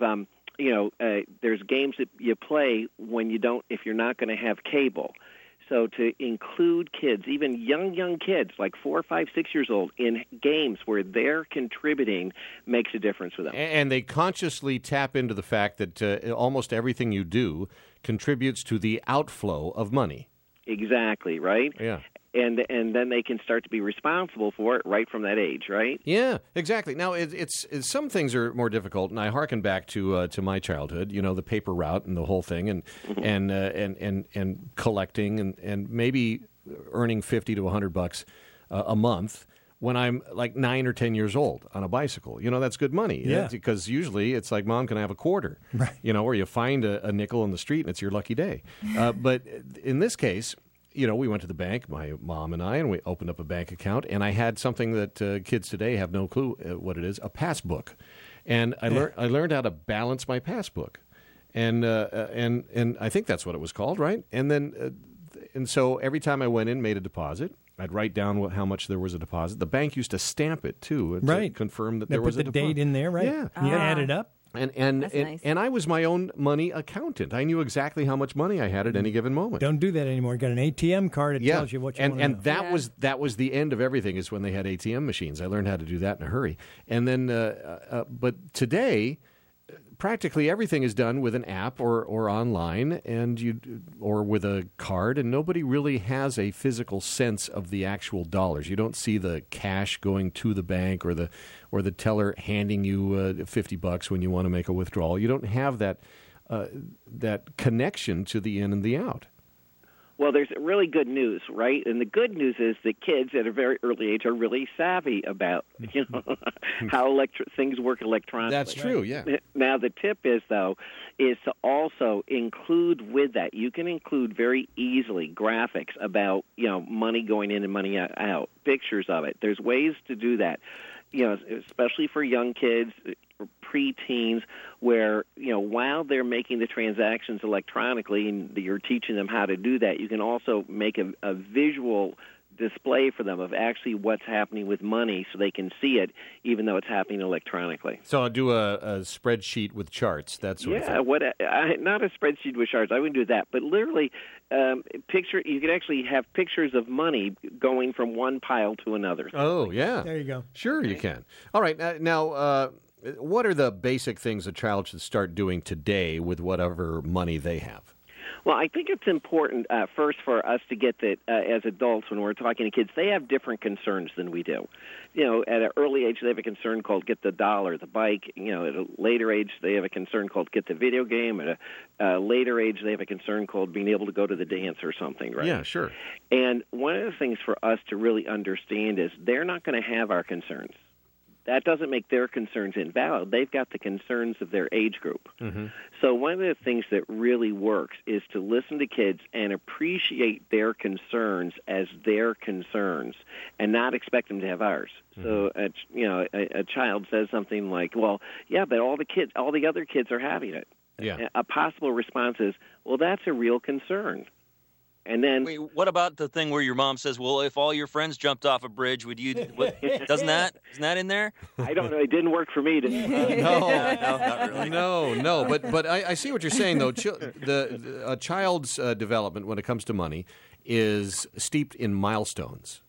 there's games that you play when you don't, if you're not going to have cable. So to include kids, even young kids, like 4, 5, 6 years old, in games where they're contributing makes a difference for them. And they consciously tap into the fact that almost everything you do contributes to the outflow of money. Exactly, right? Yeah. And then they can start to be responsible for it right from that age, right? Yeah, exactly. Now, it's some things are more difficult, and I hearken back to my childhood. You know, the paper route and the whole thing, and and collecting, and maybe earning $50 to $100 a month. when I'm like 9 or 10 years old on a bicycle. That's good money. Yeah. Because usually it's like, Mom, can I have a quarter? Right. Or you find a nickel in the street and it's your lucky day. But in this case, we went to the bank, my mom and I, and we opened up a bank account. And I had something that kids today have no clue what it is, a passbook. And I learned how to balance my passbook. And I think that's what it was called, right? And so every time I went in, made a deposit, I'd write down how much there was a deposit. The bank used to stamp it, too, to confirm that there was a deposit. They put the date in there, right? Yeah. You add it up. And I was my own money accountant. I knew exactly how much money I had at any given moment. Don't do that anymore. You got an ATM card. It tells you what you want to know. And that was the end of everything, is when they had ATM machines. I learned how to do that in a hurry. And then, but today, practically everything is done with an app or online, or with a card, and nobody really has a physical sense of the actual dollars. You don't see the cash going to the bank or the teller handing you $50 when you want to make a withdrawal. You don't have that connection to the in and the out. Well, there's really good news, right? And the good news is that kids at a very early age are really savvy about, how things work electronically. That's true, yeah. Now, the tip is, though, is to also include with that. You can include very easily graphics about, money going in and money out, pictures of it. There's ways to do that, especially for young kids, preteens, where, while they're making the transactions electronically and you're teaching them how to do that, you can also make a visual display for them of actually what's happening with money so they can see it, even though it's happening electronically. So I'll do a spreadsheet with charts, that sort of thing. Not a spreadsheet with charts. I wouldn't do that. But literally, you could actually have pictures of money going from one pile to another. Oh, yeah. There you go. Sure, you can. All right. Now, what are the basic things a child should start doing today with whatever money they have? Well, I think it's important, first, for us to get that as adults, when we're talking to kids, they have different concerns than we do. At an early age, they have a concern called get the doll or the bike. At a later age, they have a concern called get the video game. At a later age, they have a concern called being able to go to the dance or something, right? Yeah, sure. And one of the things for us to really understand is they're not going to have our concerns. That doesn't make their concerns invalid. They've got the concerns of their age group. Mm-hmm. So one of the things that really works is to listen to kids and appreciate their concerns as their concerns and not expect them to have ours. Mm-hmm. So, a child says something like, well, yeah, but all the other kids are having it. Yeah. A possible response is, well, that's a real concern. And then, wait, what about the thing where your mom says, "Well, if all your friends jumped off a bridge, would you?" Isn't that in there? I don't know. It didn't work for me. No, not really. No. But I see what you're saying, though. A child's development when it comes to money is steeped in milestones.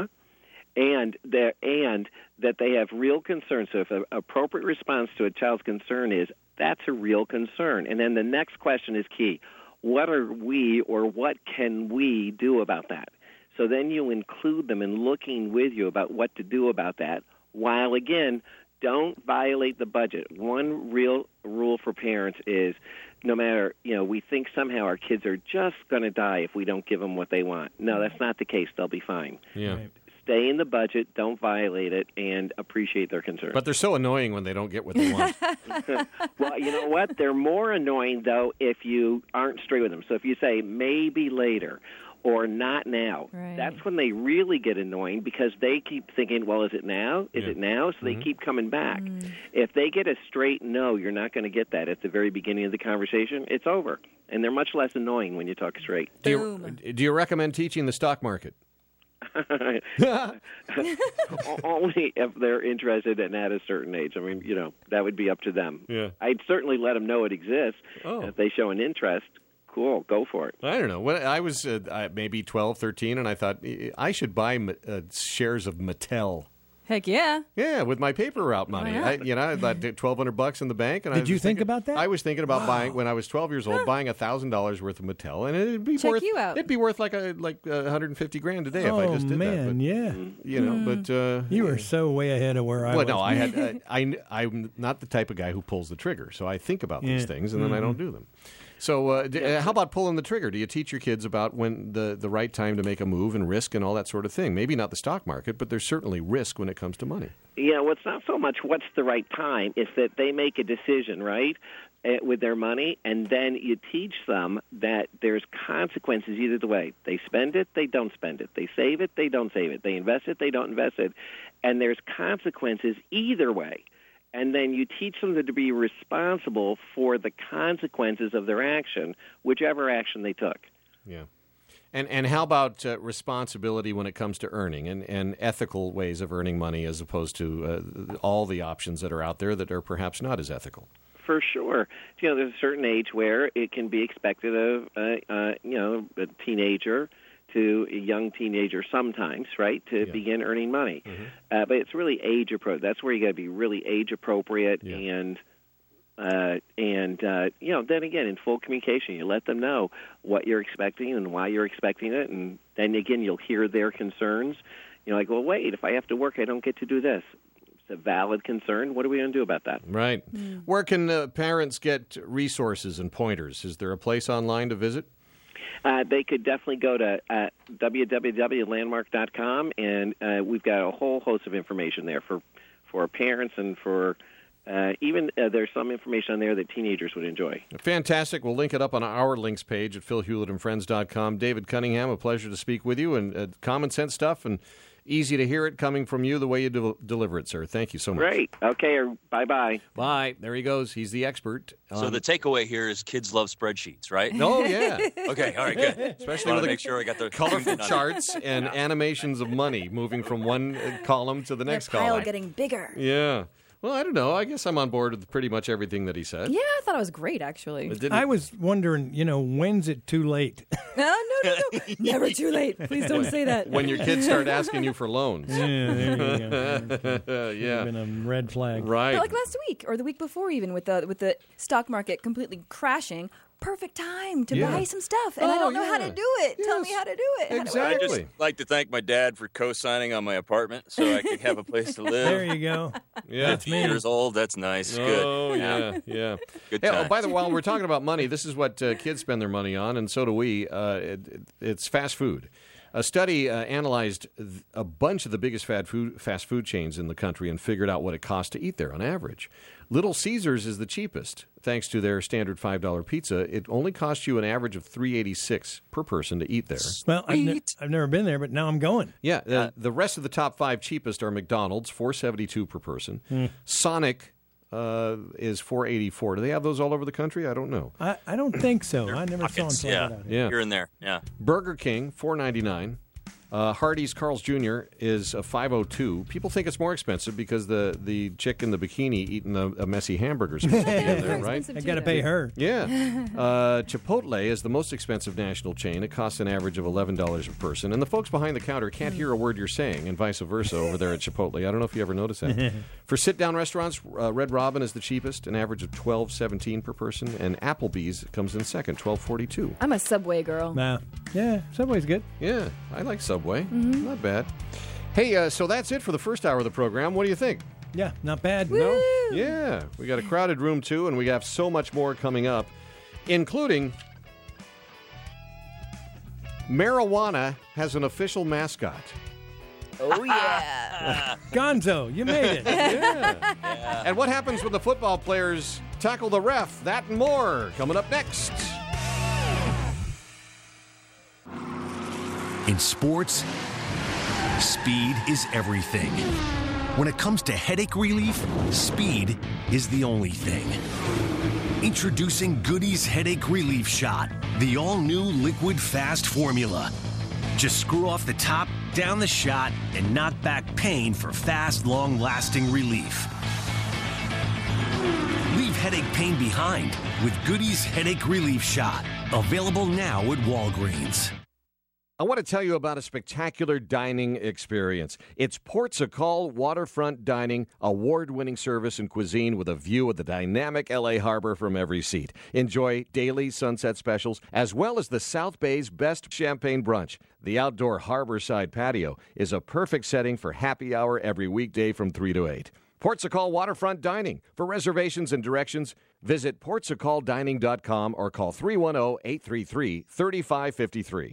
And that they have real concerns. So if an appropriate response to a child's concern is, that's a real concern. And then the next question is key. What are we, or what can we do about that? So then you include them in looking with you about what to do about that, while, again, don't violate the budget. One real rule for parents is, no matter, we think somehow our kids are just going to die if we don't give them what they want. No, that's not the case. They'll be fine. Yeah. Right. Stay in the budget, don't violate it, and appreciate their concerns. But they're so annoying when they don't get what they want. Well, you know what? They're more annoying, though, if you aren't straight with them. So if you say, maybe later, or not now, that's when they really get annoying, because they keep thinking, well, is it now? Is it now? So they keep coming back. If they get a straight no, you're not going to get that at the very beginning of the conversation, it's over. And they're much less annoying when you talk straight. Do you recommend teaching the stock market? Only if they're interested and at a certain age. I mean, that would be up to them. Yeah. I'd certainly let them know it exists. If they show an interest, cool, go for it. I don't know. When I was maybe 12, 13, and I thought I should buy shares of Mattel. Heck yeah. Yeah, with my paper route money. I had $1,200 in the bank. And Did you think about that? I was thinking about buying, when I was 12 years old, buying $1,000 worth of Mattel, and it'd be Check you out. It'd be worth like $150,000 a day if I just did that. But, yeah. But you were so way ahead of where I was. Well, no, I had. I'm not the type of guy who pulls the trigger, so I think about these things and then I don't do them. So how about pulling the trigger? Do you teach your kids about when the right time to make a move and risk and all that sort of thing? Maybe not the stock market, but there's certainly risk when it comes to money. Yeah, well, it's not so much what's the right time. It's that they make a decision, right, with their money, and then you teach them that there's consequences either way. They spend it, they don't spend it. They save it, they don't save it. They invest it, they don't invest it. And there's consequences either way. And then you teach them to be responsible for the consequences of their action, whichever action they took. Yeah. And how about responsibility when it comes to earning and ethical ways of earning money as opposed to all the options that are out there that are perhaps not as ethical? For sure. There's a certain age where it can be expected of, a teenager to a young teenager sometimes, right, to begin earning money. Mm-hmm. But it's really age appropriate. That's where you got to be really age appropriate and then again, in full communication, you let them know what you're expecting and why you're expecting it, and then again, you'll hear their concerns. Like, well, wait, if I have to work, I don't get to do this. It's a valid concern. What are we going to do about that? Right. Where can parents get resources and pointers? Is there a place online to visit? They could definitely go to www.landmark.com, and we've got a whole host of information there for parents and for even there's some information on there that teenagers would enjoy. Fantastic. We'll link it up on our links page at philhewlettandfriends.com. David Cunningham, a pleasure to speak with you, and common sense stuff, and easy to hear it coming from you the way you deliver it, sir. Thank you so much. Great. Okay, bye-bye. Bye. There he goes. He's the expert. So the takeaway here is kids love spreadsheets, right? Oh, yeah. Okay, all right, good. Especially with make sure I got the colorful charts and animations of money moving from one column to the next pile column. Getting bigger. Yeah. Well, I don't know. I guess I'm on board with pretty much everything that he said. Yeah, I thought it was great, actually. I was wondering, when's it too late? No. Never too late. Please don't say that. When your kids start asking you for loans. Yeah, there you go. Yeah. Been a red flag. Right. But like last week or the week before even with the stock market completely crashing. Perfect time to buy some stuff, and I don't know how to do it. Tell me how to do it. Exactly. I'd just like to thank my dad for co-signing on my apartment so I could have a place to live. There you go. Yeah. That's me. Years old, that's nice. Oh, Good. yeah. Good Hey, times. by the way, while we're talking about money, this is what kids spend their money on, and so do we. It's fast food. A study analyzed a bunch of the biggest fast food chains in the country and figured out what it costs to eat there on average. Little Caesars is the cheapest. Thanks to their standard $5 pizza, it only costs you an average of $3.86 per person to eat there. Well, I've never been there, but now I'm going. Yeah, the rest of the top 5 cheapest are McDonald's, $4.72 per person. Sonic is $4.84. Do they have those all over the country? I don't know. I don't think so. I never saw them play it out. Yeah, here and there. Yeah. Burger King, $4.99. Hardee's Carl's Jr. is $5.02. People think it's more expensive because the chick in the bikini eating a messy hamburger is supposed to be in there, right? I got to pay her. Yeah. Chipotle is the most expensive national chain. It costs an average of $11 a person. And the folks behind the counter can't hear a word you're saying, and vice versa over there at Chipotle. I don't know if you ever noticed that. For sit-down restaurants, Red Robin is the cheapest, an average of $12.17 per person. And Applebee's comes in second, $12.42. I'm a Subway girl. Yeah, Subway's good. Yeah, I like Subway. Not bad. Hey, so that's it for the first hour of the program. What do you think? Yeah, not bad. Woo! No? Yeah. We got a crowded room, too, and we have so much more coming up, including marijuana has an official mascot. Oh, yeah. Gonzo, you made it. Yeah. And what happens when the football players tackle the ref? That and more coming up next. In sports, speed is everything. When it comes to headache relief, speed is the only thing. Introducing Goody's Headache Relief Shot, the all-new liquid fast formula. Just screw off the top, down the shot, and knock back pain for fast, long-lasting relief. Leave headache pain behind with Goody's Headache Relief Shot. Available now at Walgreens. I want to tell you about a spectacular dining experience. It's Portugal Waterfront Dining, award-winning service and cuisine with a view of the dynamic L.A. Harbor from every seat. Enjoy daily sunset specials, as well as the South Bay's best champagne brunch. The outdoor harborside patio is a perfect setting for happy hour every weekday from 3 to 8. Portugal Waterfront Dining. For reservations and directions, Visit portsofcalldining.com or call 310-833-3553.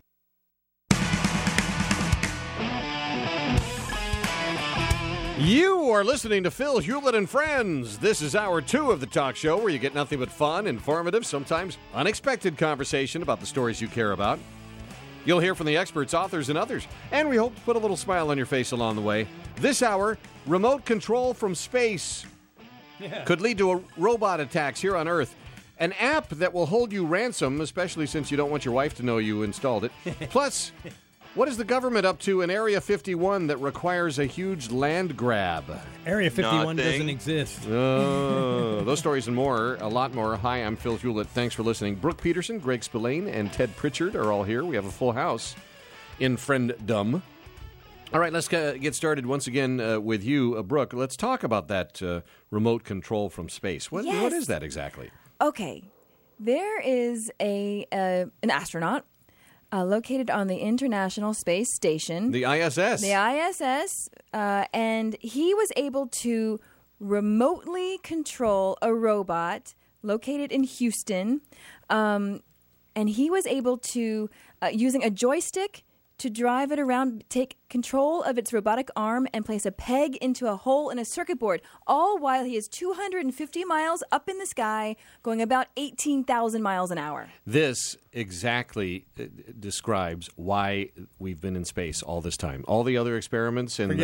You are listening to Phil Hewlett and Friends. This is hour 2 of the talk show where you get nothing but fun, informative, sometimes unexpected conversation about the stories you care about. You'll hear from the experts, authors, and others, and we hope to put a little smile on your face along the way. This hour, remote control from space could lead to robot attacks here on Earth. An app that will hold you ransom, especially since you don't want your wife to know you installed it. Plus, what is the government up to in Area 51 that requires a huge land grab? Area 51 doesn't exist. Those stories and more, a lot more. Hi, I'm Phil Hewlett. Thanks for listening. Brooke Peterson, Greg Spillane, and Ted Pritchard are all here. We have a full house in Frienddom. All right, let's get started once again with you, Brooke. Let's talk about that remote control from space. What is that exactly? Okay. There is an astronaut located on the International Space Station. The ISS. The ISS. And he was able to remotely control a robot located in Houston. And he was able to, using a joystick, to drive it around, take control of its robotic arm, and place a peg into a hole in a circuit board, all while he is 250 miles up in the sky, going about 18,000 miles an hour. This exactly describes why we've been in space all this time. All the other experiments and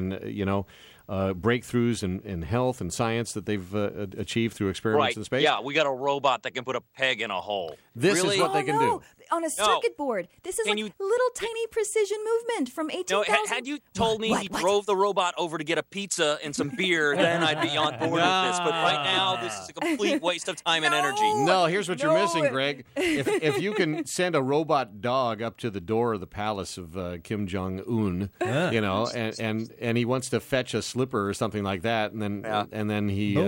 breakthroughs in health and science that they've achieved through experiments in space. Yeah, we got a robot that can put a peg in a hole. This is what they can do. On a circuit board. This is little tiny precision movement from 18,000. No, had you told me he drove the robot over to get a pizza and some beer, then I'd be on board with this. But right now, this is a complete waste of time and energy. No, here's what you're missing, Greg. If you can send a robot dog up to the door of the palace of Kim Jong-un, and he wants to fetch a slipper or something like that, and then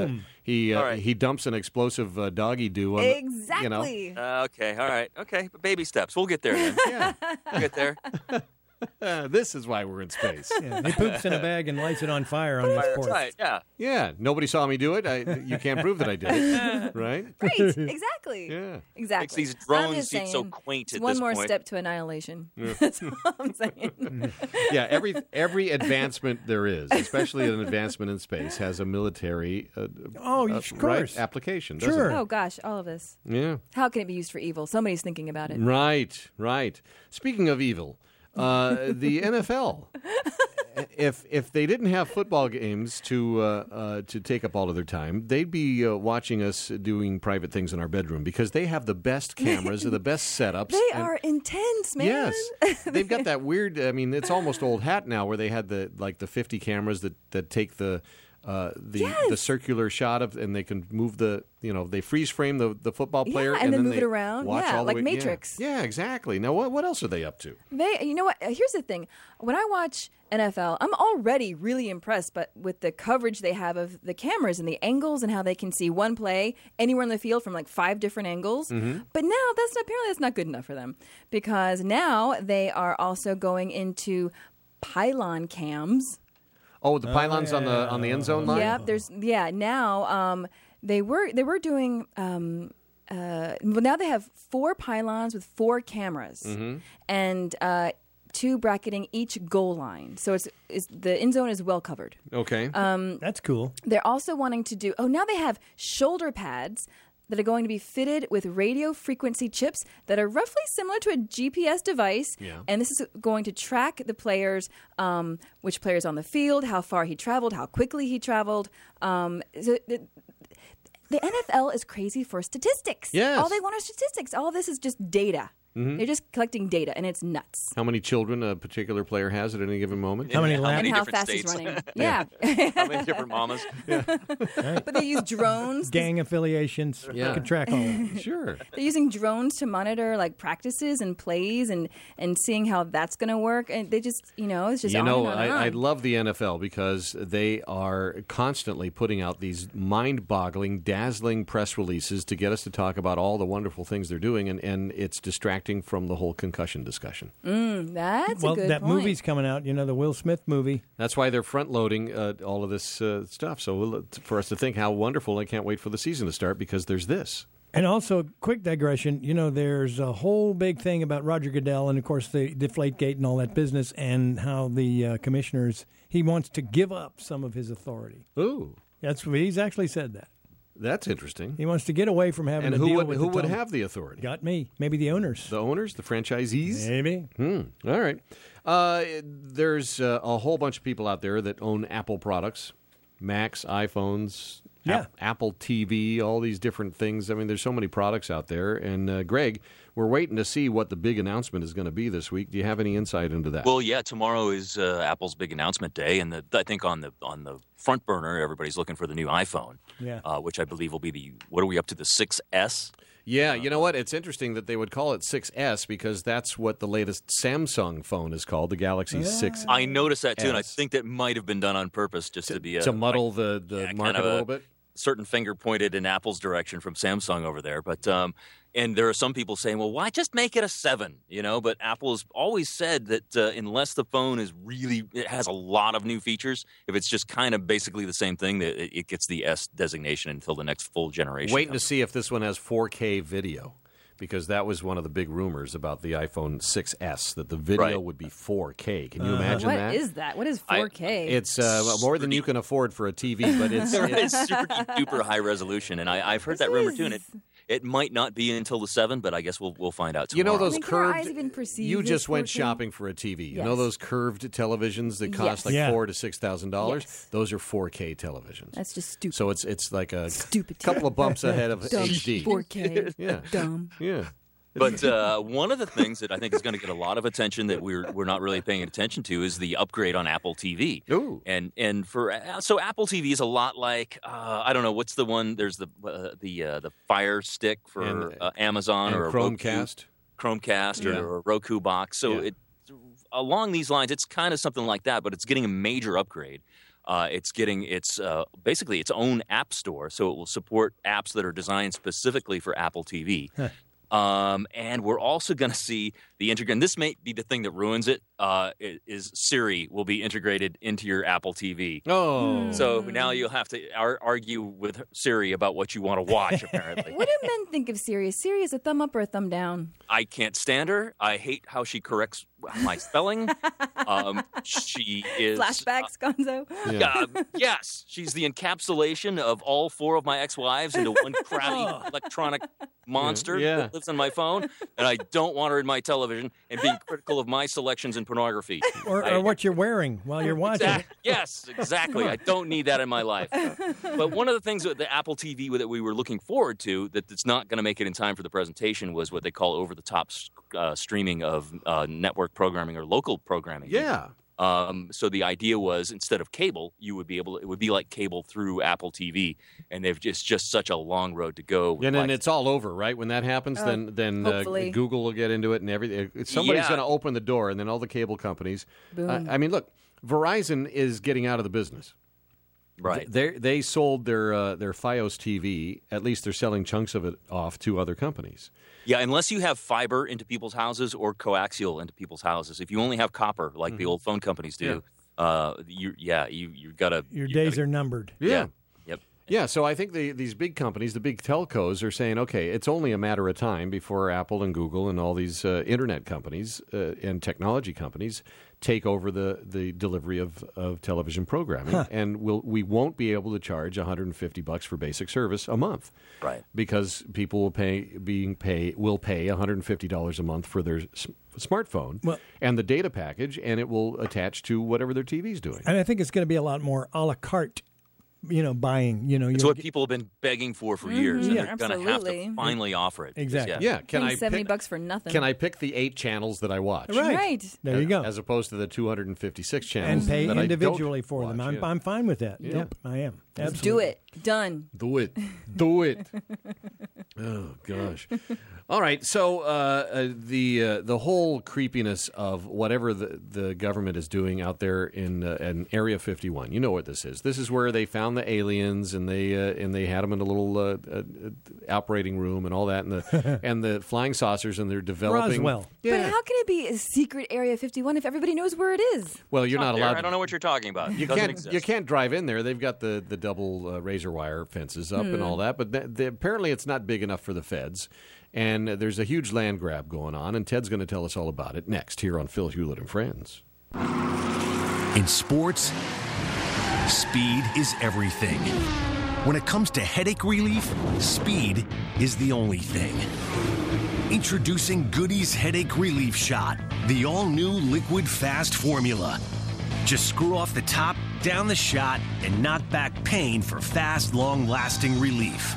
he dumps an explosive doggy doo on exactly. Okay, all right. Okay, baby steps. We'll get there then. We'll get there. This is why we're in space. He poops in a bag and lights it on fire on his porch. Right, yeah. Nobody saw me do it. You can't prove that I did it, right? Right, exactly. Yeah. Exactly. Makes these drones seem so quaint at this point. One more step to annihilation. That's all I'm saying. Yeah, every advancement there is, especially an advancement in space, has a military of course. application, sure. doesn't it? Oh, gosh, all of this. Yeah. How can it be used for evil? Somebody's thinking about it. Right. Speaking of evil, the NFL, if they didn't have football games to take up all of their time, they'd be watching us doing private things in our bedroom because they have the best cameras and the best setups. They are intense, man. Yes. They've got that weird, it's almost old hat now where they had the 50 cameras that take the circular shot of, and they can move they freeze frame the football player and then move they it around. Watch all the like way. Matrix. Yeah, exactly. Now, what else are they up to? You know what? Here's the thing. When I watch NFL, I'm already really impressed with the coverage they have of the cameras and the angles and how they can see one play anywhere in the field from 5 different angles. Mm-hmm. But now that's not good enough for them because now they are also going into pylon cams. Oh, the pylons on the end zone line? Yeah, now they were doing now they have 4 pylons with 4 cameras and 2 bracketing each goal line. So it's the end zone is well covered. Okay. That's cool. They're also wanting to do now they have shoulder pads that are going to be fitted with radio frequency chips that are roughly similar to a GPS device. Yeah. And this is going to track the players, which player's on the field, how far he traveled, how quickly he traveled. The NFL is crazy for statistics. Yes. All they want are statistics. All of this is just data. Mm-hmm. They're just collecting data, and it's nuts. How many children a particular player has at any given moment? How many laps? And how fast he's running. Yeah. How many different mamas? Yeah. Right. But they use drones. Gang affiliations. Yeah. You can track all of them. Sure. They're using drones to monitor practices and plays and seeing how that's going to work. And they just, it's just on and on and on. I love the NFL because they are constantly putting out these mind-boggling, dazzling press releases to get us to talk about all the wonderful things they're doing, and it's distracting distracting from the whole concussion discussion. That's a good point. That movie's coming out, the Will Smith movie. That's why they're front-loading all of this stuff. So for us to think how wonderful, I can't wait for the season to start because there's this. And also, quick digression, there's a whole big thing about Roger Goodell and, of course, the Deflategate and all that business and how the commissioners, he wants to give up some of his authority. Ooh. He's actually said that. That's interesting. He wants to get away from having and to deal with who would have the authority? Got me. Maybe the owners. The owners? The franchisees? Maybe. All right. There's a whole bunch of people out there that own Apple products, Macs, iPhones, Apple TV, all these different things. I mean, there's so many products out there. And, Greg, we're waiting to see what the big announcement is going to be this week. Do you have any insight into that? Well, yeah, tomorrow is Apple's big announcement day, and I think on the front burner, everybody's looking for the new iPhone, which I believe will be what are we up to, the 6S? Yeah, you know what? It's interesting that they would call it 6S because that's what the latest Samsung phone is called, the Galaxy 6. I noticed that, too, and I think that might have been done on purpose just to be to muddle the market a little bit. Certain finger pointed in Apple's direction from Samsung over there. But and there are some people saying, well, why just make it a 7? But Apple has always said that unless the phone it has a lot of new features, if it's just kind of basically the same thing, that it gets the S designation until the next full generation. Waiting to see if this one has 4K video. Because that was one of the big rumors about the iPhone 6S, that the video would be 4K. Can you imagine that? What is that? What is 4K? It's more than you can afford for a TV, but it's super duper high resolution. And I've heard that rumor too. And it might not be until the 7, but I guess we'll find out tomorrow. Those curved. You just went shopping for a TV. You know those curved televisions that cost like $4,000 to $6,000. Yes. Those are 4K televisions. That's just stupid. So it's like a stupid couple of bumps ahead of HD. 4K. Yeah. Dumb. Yeah. But one of the things that I think is going to get a lot of attention that we're not really paying attention to is the upgrade on Apple TV. Ooh. And so Apple TV is a lot like I don't know what's the one. There's the Fire Stick for Amazon or a Chromecast, or a Roku box. So along these lines, it's kind of something like that, but it's getting a major upgrade. It's getting basically its own app store, so it will support apps that are designed specifically for Apple TV. And we're also going to see the and this may be the thing that ruins it, is Siri will be integrated into your Apple TV. Oh. So now you'll have to argue with Siri about what you want to watch, apparently. What do men think of Siri? Is Siri a thumb up or a thumb down? I can't stand her. I hate how she corrects my spelling. She is... Flashbacks, Gonzo? Yes. She's the encapsulation of all 4 of my ex-wives into one crabby electronic monster that lives on my phone, and I don't want her in my television and being critical of my selections in pornography. Or what you're wearing while you're watching. Yes, exactly. I don't need that in my life. But one of the things with the Apple TV that we were looking forward to that's not going to make it in time for the presentation was what they call over-the-top streaming of network programming or local programming. Yeah. So the idea was instead of cable, it would be like cable through Apple TV, and it's just such a long road to go. And then it's all over, right? When that happens, then Google will get into it and everything. Somebody's going to open the door, and then all the cable companies. I mean, look, Verizon is getting out of the business. Right. They sold their Fios TV. At least they're selling chunks of it off to other companies. Yeah, unless you have fiber into people's houses or coaxial into people's houses. If you only have copper, like the old phone companies do, you've got to... Your days are numbered. Yeah. Yep. Yeah, so I think these big companies, the big telcos, are saying, okay, it's only a matter of time before Apple and Google and all these internet companies and technology companies take over the delivery of television programming, and we won't be able to charge $150 for basic service a month, right? Because people will pay $150 a month for their smartphone and the data package, and it will attach to whatever their TV's doing. And I think it's going to be a lot more a la carte. Buying, it's what people have been begging for years, and they're going to have to finally offer it. Exactly. Yeah. Can I $70 for nothing? Can I pick the 8 channels that I watch? Right. There you go. As opposed to the 256 channels and pay that individually I don't for watch. them. I'm fine with that. Yep, I am. Absolutely. Do it. Done. Do it. Do it. Oh, gosh. All right, so the whole creepiness of whatever the government is doing out there in Area 51. You know what this is. This is where they found the aliens, and they had them in a little operating room and all that, and the flying saucers, and they're developing. Roswell. Yeah. But how can it be a secret Area 51 if everybody knows where it is? Well, you're not allowed. I don't know what you're talking about. You can't drive in there. They've got the double razor wire fences up and all that, but apparently it's not big enough for the feds. And there's a huge land grab going on, and Ted's going to tell us all about it next here on Phil Hewlett and Friends. In sports, speed is everything. When it comes to headache relief, speed is the only thing. Introducing Goody's Headache Relief Shot, the all-new liquid fast formula. Just screw off the top, down the shot, and knock back pain for fast, long-lasting relief.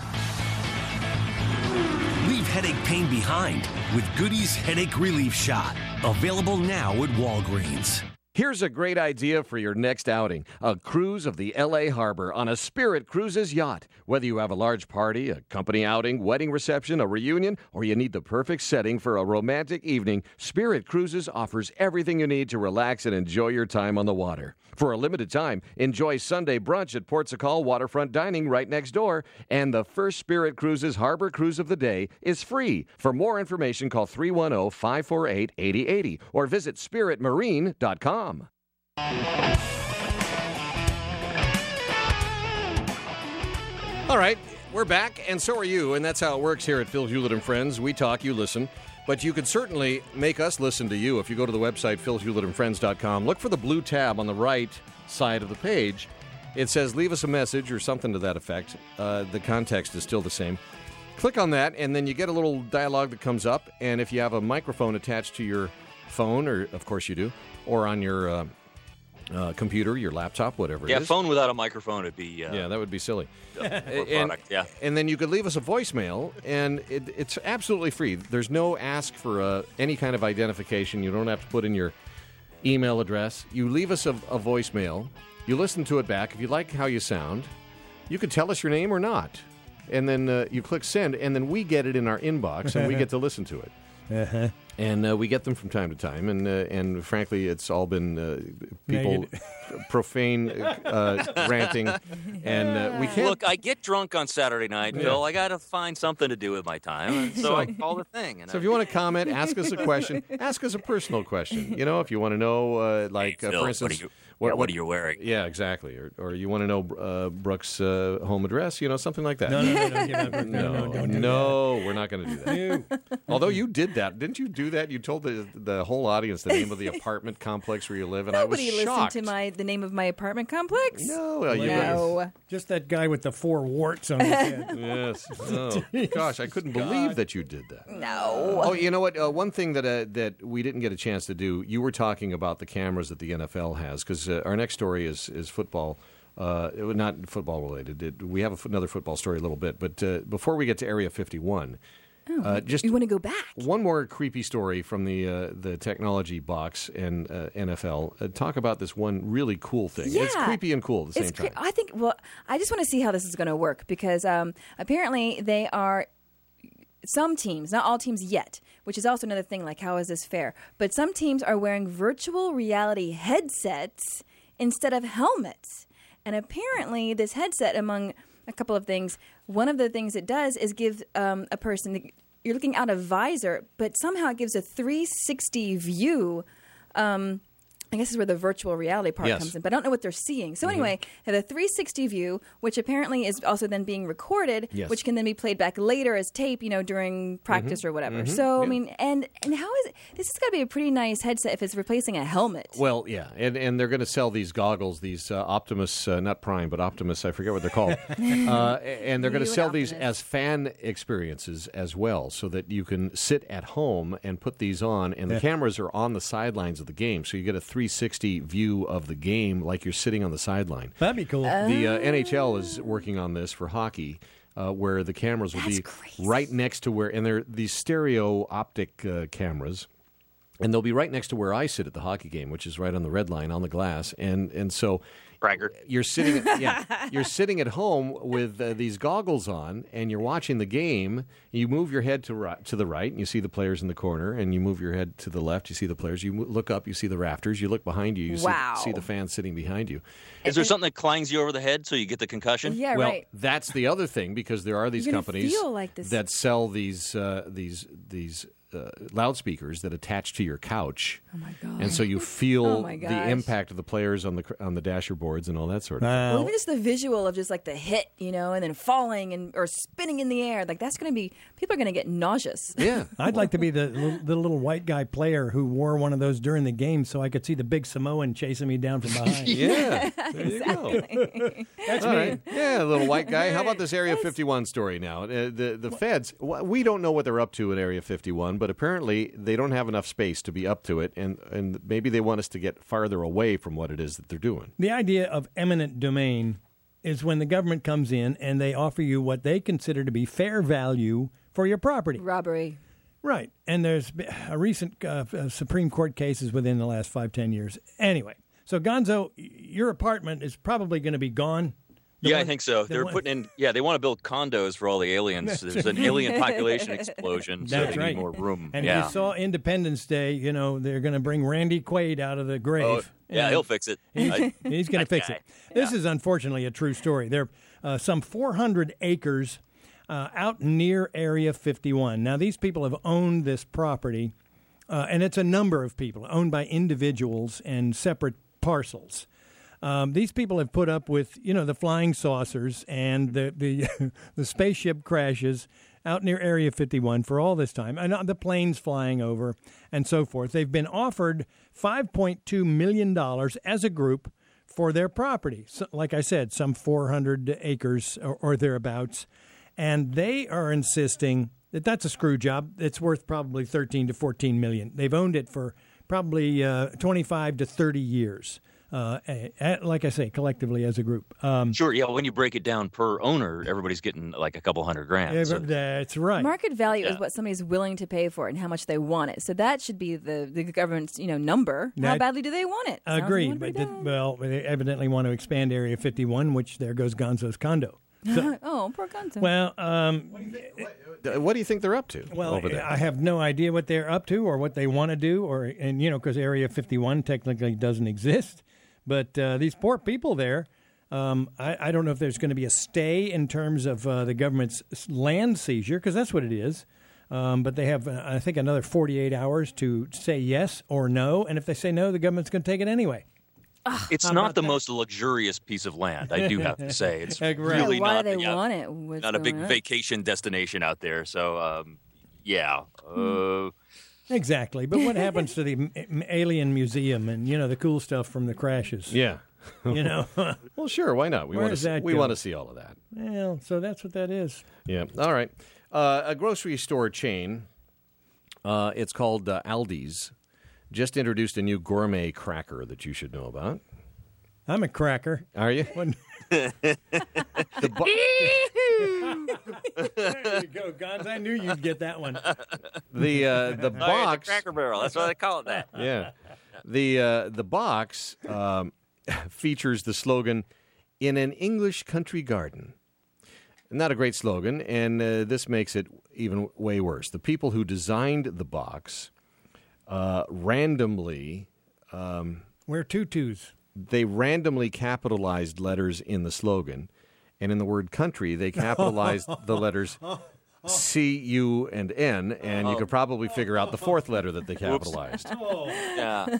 Leave headache pain behind with Goody's Headache Relief Shot. Available now at Walgreens. Here's a great idea for your next outing. A cruise of the L.A. Harbor on a Spirit Cruises yacht. Whether you have a large party, a company outing, wedding reception, a reunion, or you need the perfect setting for a romantic evening, Spirit Cruises offers everything you need to relax and enjoy your time on the water. For a limited time, enjoy Sunday brunch at Port Sacal Waterfront Dining right next door. And the first Spirit Cruises Harbor Cruise of the day is free. For more information, call 310-548-8080 or visit spiritmarine.com. All right, we're back, and so are you, and that's how it works here at Phil Hewlett and Friends. We talk, you listen, but you can certainly make us listen to you. If you go to the website, philhewlettandfriends.com, look for the blue tab on the right side of the page. It says, leave us a message or something to that effect. The context is still the same. Click on that, and then you get a little dialogue that comes up, and if you have a microphone attached to your phone, or of course you do, or on your computer, your laptop, whatever it is. Yeah, phone without a microphone would be... yeah, that would be silly. Product, yeah. And then you could leave us a voicemail, and it's absolutely free. There's no ask for any kind of identification. You don't have to put in your email address. You leave us a voicemail. You listen to it back. If you like how you sound, you can tell us your name or not. And then you click send, and then we get it in our inbox, and we get to listen to it. Uh-huh. And we get them from time to time, and frankly, it's all been people profane ranting, and we can't. Look, I get drunk on Saturday night, Phil. I got to find something to do with my time, and so I call the thing. And so if you want to comment, ask us a question, ask us a personal question. You know, if you want to know, like hey, Phil, for instance. What are you wearing? Yeah, exactly. Or you want to know Brooke's home address, you know, something like that. No, we're not going to do that. Although you did that. Didn't you do that? You told the whole audience the name of the apartment complex where you live, and Nobody I was shocked. listened to the name of my apartment complex? No. Just that guy with the 4 warts on his head. Yes. Oh, gosh, I couldn't believe that you did that. No. Oh, you know what? One thing that we didn't get a chance to do, you were talking about the cameras that the NFL has, because our next story is football. Not football related. We have another football story a little bit, but before we get to Area 51, just you want to go back? One more creepy story from the technology box and NFL. Talk about this one really cool thing. Yeah. It's creepy and cool at the same time. I think. Well, I just want to see how this is going to work because apparently they are. Some teams, not all teams yet, which is also another thing, like how is this fair? But some teams are wearing virtual reality headsets instead of helmets. And apparently this headset, among a couple of things, one of the things it does is give a person, you're looking out a visor, but somehow it gives a 360 view. I guess is where the virtual reality part comes in, but I don't know what they're seeing. So anyway, they have a 360 view, which apparently is also then being recorded, which can then be played back later as tape, during practice or whatever. So, I mean, and how is it? This has got to be a pretty nice headset if it's replacing a helmet. Well, yeah, and they're going to sell these goggles, these Optimus, not Prime, but Optimus, I forget what they're called. And they're going to sell these as fan experiences as well, so that you can sit at home and put these on, and the cameras are on the sidelines of the game, so you get a 360 view of the game like you're sitting on the sideline. That'd be cool. The NHL is working on this for hockey, where the cameras will be right next to where, and they're these stereo optic cameras, and they'll be right next to where I sit at the hockey game, which is right on the red line on the glass, and so Braggart. You're sitting at home with these goggles on, and you're watching the game. You move your head to the right, and you see the players in the corner, and you move your head to the left, you see the players. You look up, you see the rafters. You look behind you, you see the fans sitting behind you. Is there something that clangs you over the head so you get the concussion? Yeah, well, right. that's the other thing, because there are these companies that sell these loudspeakers that attach to your couch. Oh my god! And so you feel the impact of the players on the dasher boards and all that sort of thing. Well, even just the visual of just like the hit, and then falling or spinning in the air, like that's going to be, people are going to get nauseous. Yeah, I'd like to be the little white guy player who wore one of those during the game, so I could see the big Samoan chasing me down from behind. Yeah, there exactly. You go. That's all me. Right. Yeah, little white guy. How about this Area 51 story now? The feds, we don't know what they're up to at Area 51, but apparently they don't have enough space to be up to it, and maybe they want us to get farther away from what it is that they're doing. The idea of eminent domain is when the government comes in and they offer you what they consider to be fair value for your property. Robbery. Right. And there's a recent Supreme Court cases within the last 5-10 years. Anyway, so Gonzo, your apartment is probably going to be gone. I think so. They're putting in. Yeah, they want to build condos for all the aliens. There's an alien population explosion, so they need more room. And if you saw Independence Day, they're going to bring Randy Quaid out of the grave. Oh, yeah, he'll fix it. He's going to fix it. This is unfortunately a true story. There are some 400 acres out near Area 51. Now, these people have owned this property, and it's a number of people owned by individuals and separate parcels. These people have put up with, the flying saucers and the spaceship crashes out near Area 51 for all this time, and the planes flying over and so forth. They've been offered $5.2 million as a group for their property. So, like I said, some 400 acres or thereabouts, and they are insisting that that's a screw job. It's worth probably $13 to $14 million. They've owned it for probably 25 to 30 years. Like I say, collectively as a group. Sure, yeah. When you break it down per owner, everybody's getting like a couple $100,000. So. That's right. Market value is what somebody's willing to pay for it and how much they want it. So that should be the government's number. How badly do they want it? Agreed. But they evidently want to expand Area 51, which there goes Gonzo's condo. So, oh, poor Gonzo. Well, what do you think they're up to? Well, over there? I have no idea what they're up to or what they want to do, because Area 51 technically doesn't exist. But these poor people there, I don't know if there's going to be a stay in terms of the government's land seizure, because that's what it is. But they have, I think, another 48 hours to say yes or no. And if they say no, the government's going to take it anyway. It's not the most luxurious piece of land, I do have to say. It's really why not. do they want it? What's not a big on? vacation destination out there. So, Exactly. But what happens to the alien museum and, the cool stuff from the crashes? Yeah. Well, sure. Why not? We want to see all of that. Well, so that's what that is. Yeah. All right. A grocery store chain. It's called Aldi's. Just introduced a new gourmet cracker that you should know about. I'm a cracker. Are you? There you go, Gons. I knew you'd get that one. The box, the Cracker Barrel. That's why they call it that. Yeah, the box features the slogan "In an English country garden." Not a great slogan, and this makes it even way worse. The people who designed the box randomly wear tutus. They randomly capitalized letters in the slogan, and in the word country, they capitalized the letters C, U, and N, and you could probably figure out the fourth letter that they capitalized. Yeah.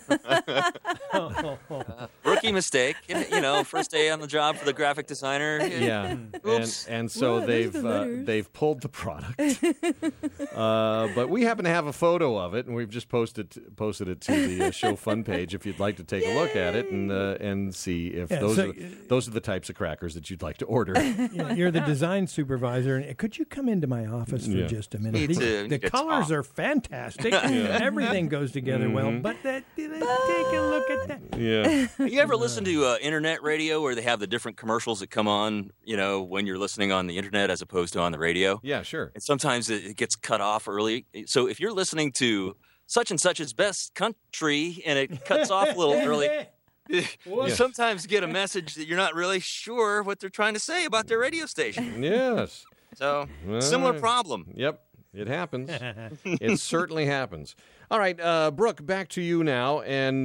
Rookie mistake. First day on the job for the graphic designer. Yeah. Oops. And so they've pulled the product. But we happen to have a photo of it, and we've just posted it to the show fun page if you'd like to take a look at it and see if those are the types of crackers that you'd like to order. You're the design supervisor. Could you come into my office for just a minute? The colors are fantastic. Everything goes together well, but take a look at that. Yeah. You ever listen to internet radio where they have the different commercials that come on, when you're listening on the internet as opposed to on the radio? Yeah, sure. And sometimes it gets cut off early. So if you're listening to such and such's best country and it cuts off a little early, You sometimes get a message that you're not really sure what they're trying to say about their radio station. Yes. So, similar problem. Yep, it happens. It certainly happens. All right, Brooke, back to you now. And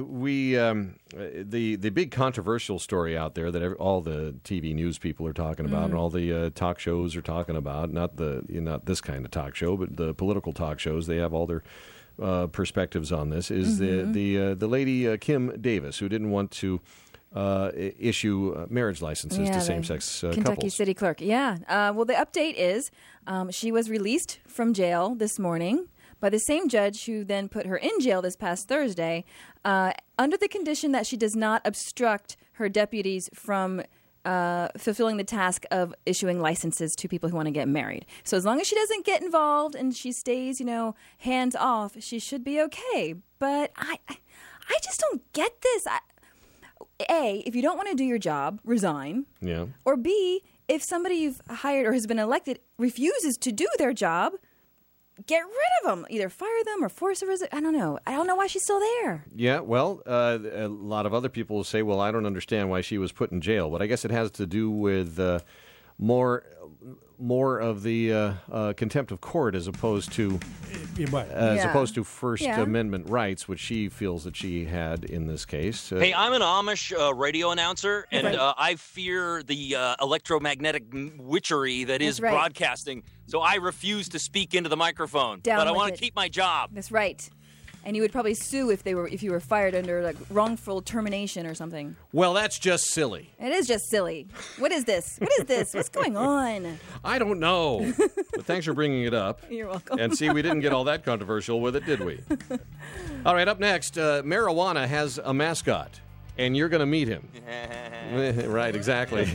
the big controversial story out there that all the TV news people are talking about and all the talk shows are talking about, not this kind of talk show, but the political talk shows, they have all their perspectives on this, is the lady Kim Davis, who didn't want to issue marriage licenses to same-sex Kentucky couples. City Clerk. Yeah. Well, the update is she was released from jail this morning by the same judge who then put her in jail this past Thursday under the condition that she does not obstruct her deputies from fulfilling the task of issuing licenses to people who want to get married. So as long as she doesn't get involved and she stays, hands off, she should be okay. But I just don't get this. A, if you don't want to do your job, resign. Yeah. Or B, if somebody you've hired or has been elected refuses to do their job, get rid of them. Either fire them or force a resign. I don't know. I don't know why she's still there. Yeah, well, a lot of other people will say, well, I don't understand why she was put in jail. But I guess it has to do with more of the contempt of court as opposed to First Amendment rights, which she feels that she had in this case. Hey, I'm an Amish radio announcer, and I fear the electromagnetic witchery that is broadcasting, so I refuse to speak into the microphone. But I want to keep my job. That's right. And you would probably sue if you were fired under wrongful termination or something. Well, that's just silly. It is just silly. What is this? What's going on? I don't know. But thanks for bringing it up. You're welcome. And see, we didn't get all that controversial with it, did we? All right, up next, marijuana has a mascot, and you're going to meet him. Right, exactly.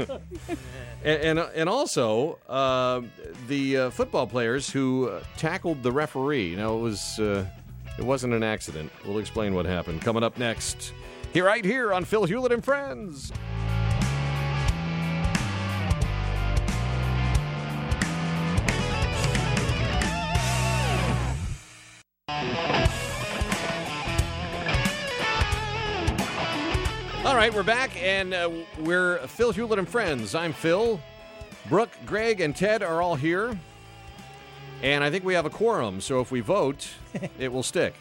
And also, the football players who tackled the referee. It wasn't an accident. We'll explain what happened. Coming up next, right here on Phil Hewlett and Friends. All right, we're back, and we're Phil Hewlett and Friends. I'm Phil. Brooke, Greg, and Ted are all here. And I think we have a quorum, so if we vote, it will stick.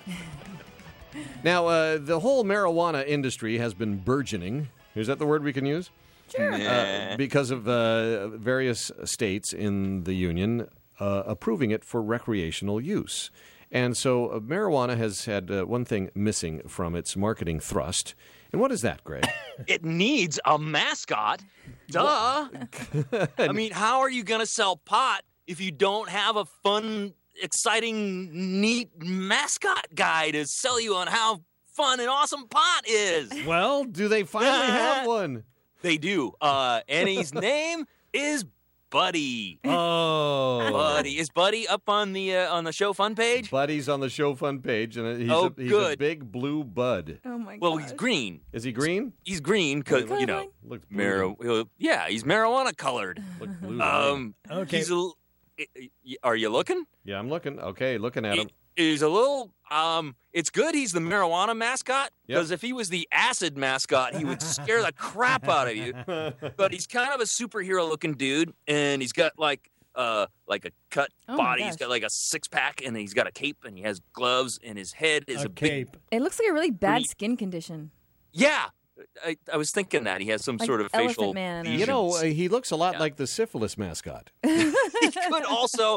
Now, the whole marijuana industry has been burgeoning. Is that the word we can use? Sure. Because of various states in the union approving it for recreational use. And so marijuana has had one thing missing from its marketing thrust. And what is that, Greg? It needs a mascot. Duh. I mean, how are you going to sell pot if you don't have a fun, exciting, neat mascot guy to sell you on how fun and awesome pot is? Well, do they finally have one? They do. And his name is Buddy. Oh. Buddy. Is Buddy up on the Show Fun page? Buddy's on the Show Fun page, and he's a big blue bud. Oh, my God. Well, he's green. Is he green? He's green because, looks blue. he's marijuana colored. Looks blue. Okay. Are you looking? Yeah, I'm looking. Okay, looking at him. He's a little, it's good he's the marijuana mascot, because if he was the acid mascot, he would scare the crap out of you. But he's kind of a superhero-looking dude, and he's got like a cut body. He's got like a six-pack, and he's got a cape, and he has gloves, and his head is a cape. It looks like a really bad skin condition. Yeah. I was thinking that he has some sort of facial man. lesions. He looks a lot like the syphilis mascot. He could also,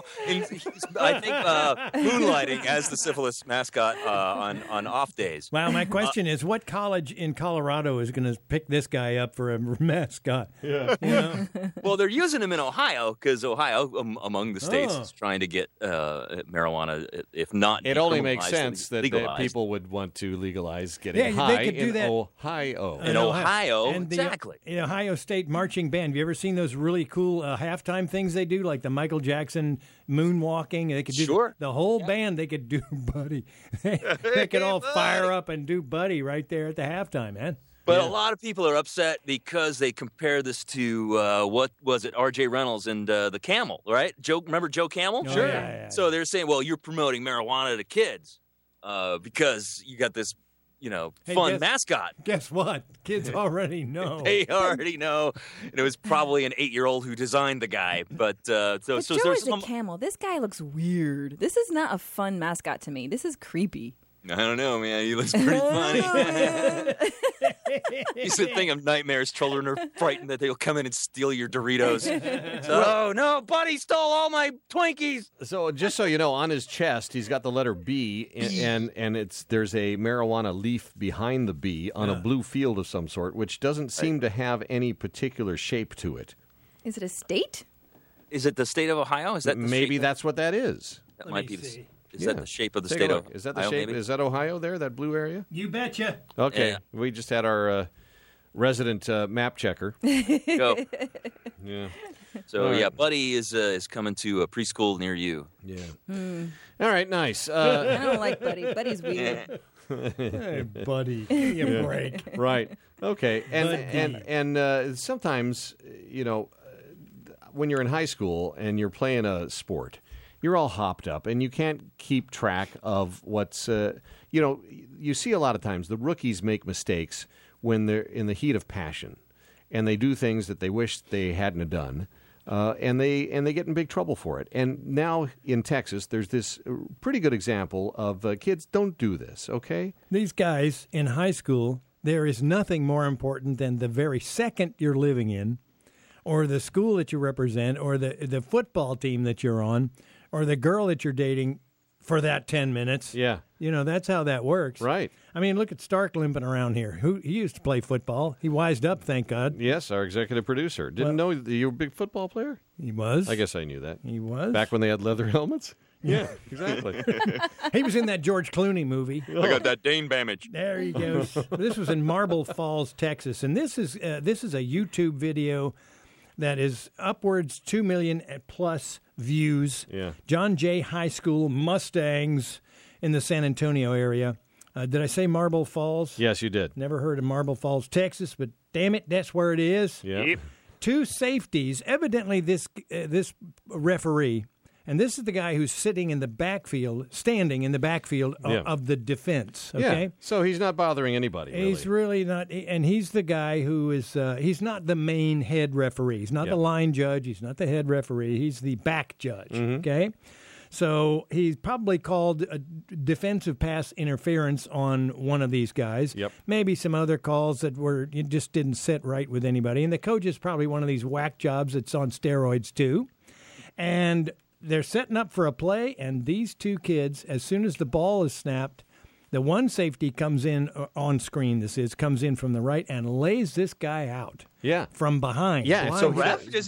I think, moonlighting as the syphilis mascot on off days. Wow, my question is, what college in Colorado is going to pick this guy up for a mascot? Yeah. Well, they're using him in Ohio because Ohio, among the states, is trying to get marijuana, if not it only makes sense that people would want to legalize getting high in Ohio. In Ohio, exactly. In Ohio State Marching Band, have you ever seen those really cool halftime things they do, like the Michael Jackson moonwalking? They could do the whole band. They could do Buddy. They could all fire up and do Buddy right there at the halftime, man. But a lot of people are upset because they compare this to, what was it, R.J. Reynolds and the Camel, right? Remember Joe Camel? Oh, sure. Yeah. So they're saying, well, you're promoting marijuana to kids because you got this fun mascot. Guess what? Kids already know. They already know. And it was probably an 8-year-old who designed the guy. But Joe is a camel. This guy looks weird. This is not a fun mascot to me. This is creepy. I don't know, man. He looks pretty funny. He's the thing of nightmares. Children are frightened that they'll come in and steal your Doritos. Oh, no, Buddy stole all my Twinkies. So just so you know, on his chest, he's got the letter B, and there's a marijuana leaf behind the B on a blue field of some sort, which doesn't seem to have any particular shape to it. Is it a state? Is it the state of Ohio? Is that maybe that's what that is? That might be. Is that the shape of the state of Ohio? Is that the shape? Maybe? Is that Ohio there, that blue area? You betcha. Okay. Yeah. We just had our resident map checker. Go. Yeah. So, Buddy is coming to a preschool near you. Yeah. All right, nice. I don't like Buddy. Buddy's weird. Hey, Buddy. Give me a break. Right. Okay. And sometimes, when you're in high school and you're playing a sport, you're all hopped up, and you can't keep track of what's, you see a lot of times the rookies make mistakes when they're in the heat of passion, and they do things that they wish they hadn't have done, and they get in big trouble for it. And now in Texas, there's this pretty good example of kids don't do this, okay? These guys in high school, there is nothing more important than the very second you're living in, or the school that you represent, or the football team that you're on, or the girl that you're dating for that 10 minutes. Yeah. That's how that works. Right. I mean, look at Stark limping around here. He used to play football. He wised up, thank God. Yes, our executive producer. Didn't know you were a big football player? He was. I guess I knew that. He was. Back when they had leather helmets? Yeah, exactly. He was in that George Clooney movie. I got that Dane Bamage. There he goes. This was in Marble Falls, Texas. And this is a YouTube video that is upwards 2 million plus views. Yeah. John Jay High School Mustangs in the San Antonio area. Did I say Marble Falls? Yes, you did. Never heard of Marble Falls, Texas, but damn it, that's where it is. Yep. 2 safeties. Evidently, this referee, and this is the guy who's sitting in the backfield, standing in the backfield of the defense. Okay, yeah. So he's not bothering anybody. He's really not, and he's the guy who is. He's not the main head referee. He's not the line judge. He's not the head referee. He's the back judge. Mm-hmm. Okay, so he probably called a defensive pass interference on one of these guys. Yep. Maybe some other calls that just didn't sit right with anybody. And the coach is probably one of these whack jobs that's on steroids too, and they're setting up for a play, and these 2 kids, as soon as the ball is snapped, the one safety comes in on screen, comes in from the right and lays this guy out. Yeah. From behind. Yeah. So ref just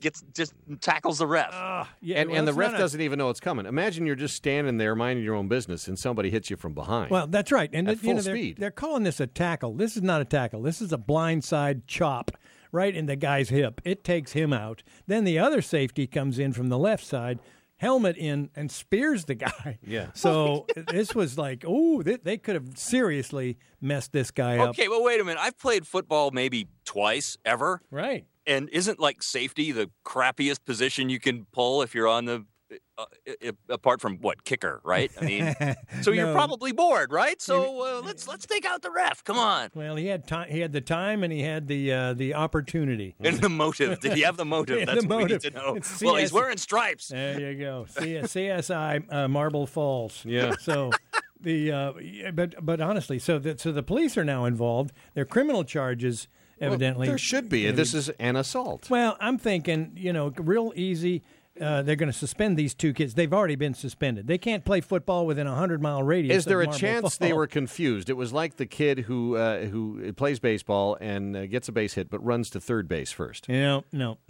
tackles the ref. And the ref doesn't even know it's coming. Imagine you're just standing there minding your own business and somebody hits you from behind. Well, that's right. And at full speed. They're calling this a tackle. This is not a tackle. This is a blindside chop right in the guy's hip. It takes him out. Then the other safety comes in from the left side, helmet in, and spears the guy. Yeah. So this was like, they could have seriously messed this guy up. Okay, well, wait a minute. I've played football maybe twice ever. Right. And isn't safety the crappiest position you can pull if you're on the apart from kicker, right? I mean, so you're probably bored, right? So let's take out the ref. Come on. Well, he had time. He had the time, and he had the opportunity and the motive. Did he have the motive? That's what we need to know. Well, he's wearing stripes. There you go. CSI Marble Falls. Yeah. So but honestly, so the police are now involved. They're criminal charges. Evidently, there should be. This is an assault. Well, I'm thinking, real easy. They're going to suspend these 2 kids. They've already been suspended. They can't play football within a 100-mile radius. Is there a Marble chance Falls. They were confused? It was like the kid who plays baseball and gets a base hit but runs to third base first. No.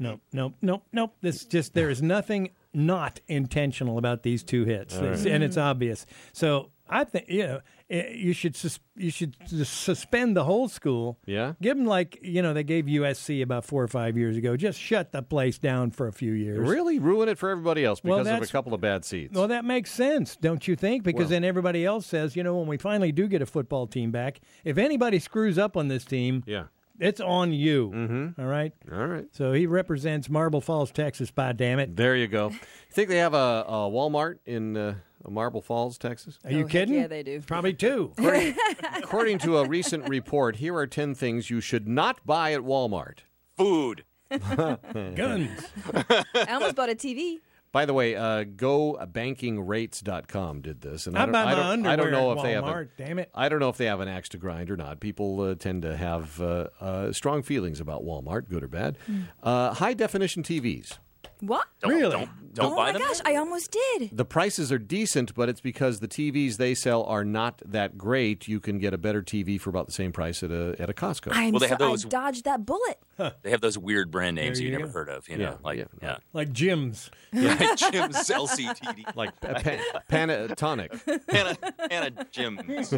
There is nothing not intentional about these 2 hits, and it's obvious. So I think you should suspend the whole school. Yeah. Give them they gave USC about 4 or 5 years ago. Just shut the place down for a few years. Really ruin it for everybody else because of a couple of bad seats. Well, that makes sense, don't you think? Because then everybody else says, when we finally do get a football team back, if anybody screws up on this team, it's on you. Mm-hmm. All right. So he represents Marble Falls, Texas. By damn it. There you go. You think they have a Walmart in Marble Falls, Texas? Are you kidding? Yeah, they do. Probably 2. According to a recent report, here are 10 things you should not buy at Walmart. Food. Guns. I almost bought a TV. By the way, GoBankingRates.com did this, and I buy my underwear I don't know at if they have Walmart, damn it. I don't know if they have an axe to grind or not. People tend to have strong feelings about Walmart, good or bad. High definition TVs. What? Really? Don't buy them. Oh my gosh, I almost did. The prices are decent, but it's because the TVs they sell are not that great. You can get a better TV for about the same price at a Costco. I Well, they have those- dodged that bullet. They have those weird brand names There you you never go. heard of. You Yeah, know, like yeah. Like Jim's. Jim's LCTD. Like Panatonic. Hannah Jim's.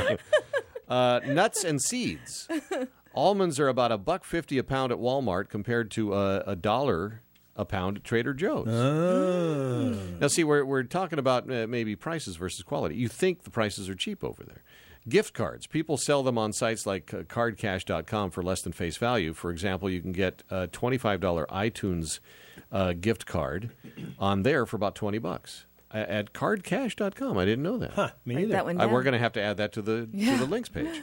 Nuts and seeds. Almonds are about $1.50 a pound at Walmart compared to $1 a pound at Trader Joe's. Now, see, we're talking about maybe prices versus quality. You think the prices are cheap over there. Gift cards. People sell them on sites like cardcash.com for less than face value. For example, you can get a $25 iTunes gift card on there for about $20 at cardcash.com. I didn't know that. Huh, me Write either. that one down. We're going to have to add that to the links page.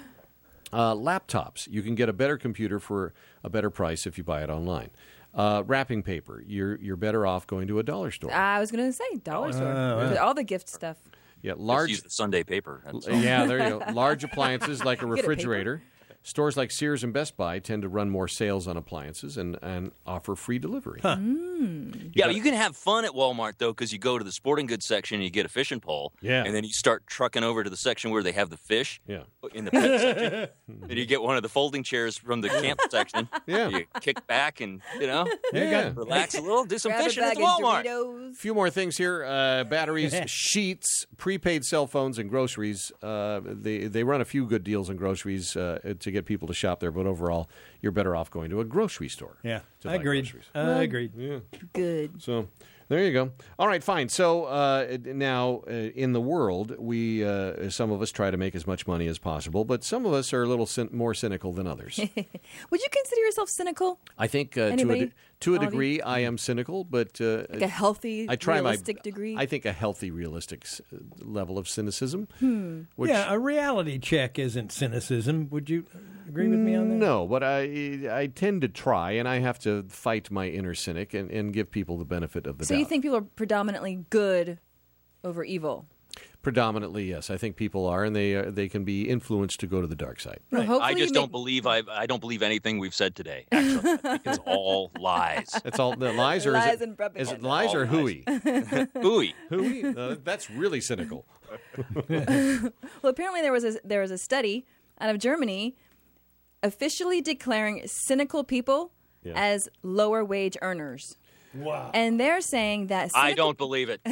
Laptops. You can get a better computer for a better price if you buy it online. Wrapping paper. You're better off going to a dollar store. I was going to say dollar store. All the gift stuff. Yeah, Let's large. use the Sunday paper. That's all. Yeah, there you go. Large appliances like a Get a paper. refrigerator. Stores like Sears and Best Buy tend to run more sales on appliances and offer free delivery. Yeah, you can have fun at Walmart, though, because you go to the sporting goods section and you get a fishing pole. Yeah. And then you start trucking over to the section where they have the fish. Yeah. In the pet section. And you get one of the folding chairs from the camp section. Yeah. You kick back and, Yeah. relax a little, do some Grab fishing a at bag Walmart. of Doritos. Few more things here. Batteries, sheets, prepaid cell phones, and groceries. They run a few good deals on groceries to get people to shop there, but overall, you're better off going to a grocery store. Yeah, to I buy agreed. groceries. Agreed. Yeah. Good. So there you go. All right, fine. So now in the world, we some of us try to make as much money as possible, but some of us are a little more cynical than others. Would you consider yourself cynical? I think Anybody? to a All of you? degree, I am cynical, but Like a healthy, I try realistic my degree? I think a healthy, realistic level of cynicism. Which, Yeah, a reality check isn't cynicism. Would you agree with me on that? No, but I tend to try, and I have to fight my inner cynic and give people the benefit of the So doubt. you think people are predominantly good over evil? Predominantly, yes. I think people are, and they can be influenced to go to the dark side. Well, I hopefully just you don't believe I don't believe anything we've said today. Actually, I think it's all lies. That's all the lies, or Lies is and it propaganda. lies or All hooey? Hooey. Hooey? That's really cynical. Well, apparently there was a study out of Germany officially declaring cynical people as lower wage earners. Wow. And they're saying that I cynical- don't believe it.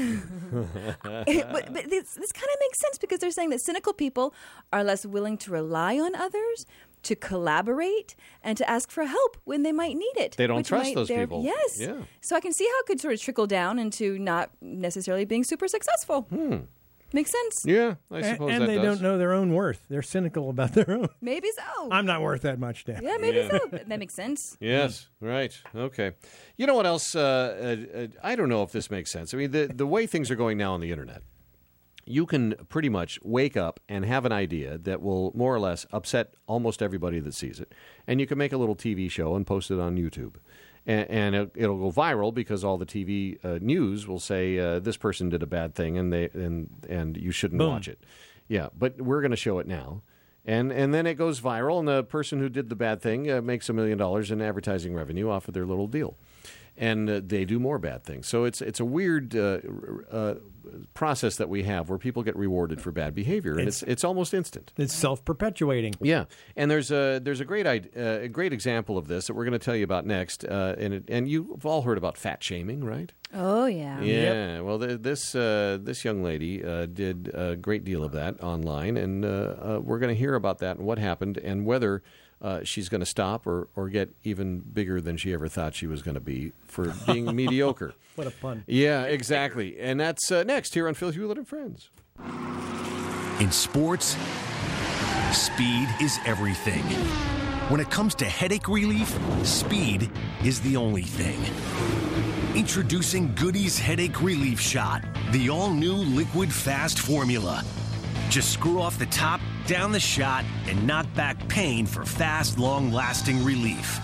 but this kind of makes sense because they're saying that cynical people are less willing to rely on others, to collaborate, and to ask for help when they might need it. They don't which trust might those people. Yes. Yeah. So I can see how it could sort of trickle down into not necessarily being super successful. Makes sense. Yeah, I suppose And that they does. don't know their own worth. They're cynical about their own. Maybe so. I'm not worth that much, Dan. Yeah, maybe so. That makes sense. Yes, right. Okay. You know what else? I don't know if this makes sense. I mean, the way things are going now on the internet, you can pretty much wake up and have an idea that will more or less upset almost everybody that sees it, and you can make a little TV show and post it on YouTube. And it'll go viral because all the TV news will say this person did a bad thing and you shouldn't Boom. watch it. Yeah, but we're going to show it now. And then it goes viral, and the person who did the bad thing makes $1 million in advertising revenue off of their little deal. And they do more bad things. So it's a weird process that we have where people get rewarded for bad behavior, and it's almost instant. It's self-perpetuating. Yeah, and there's a great example of this that we're going to tell you about next. And you've all heard about fat shaming, right? Oh, yeah. Yeah. Well, this young lady did a great deal of that online, and we're going to hear about that and what happened and whether she's going to stop or get even bigger than she ever thought she was going to be for being mediocre. What a pun. Yeah, exactly. And that's next here on Phil Hewlett and Friends. In sports, speed is everything. When it comes to headache relief, speed is the only thing. Introducing Goody's Headache Relief Shot, the all-new liquid fast formula. Just screw off the top, down the shot, and knock back pain for fast, long-lasting relief.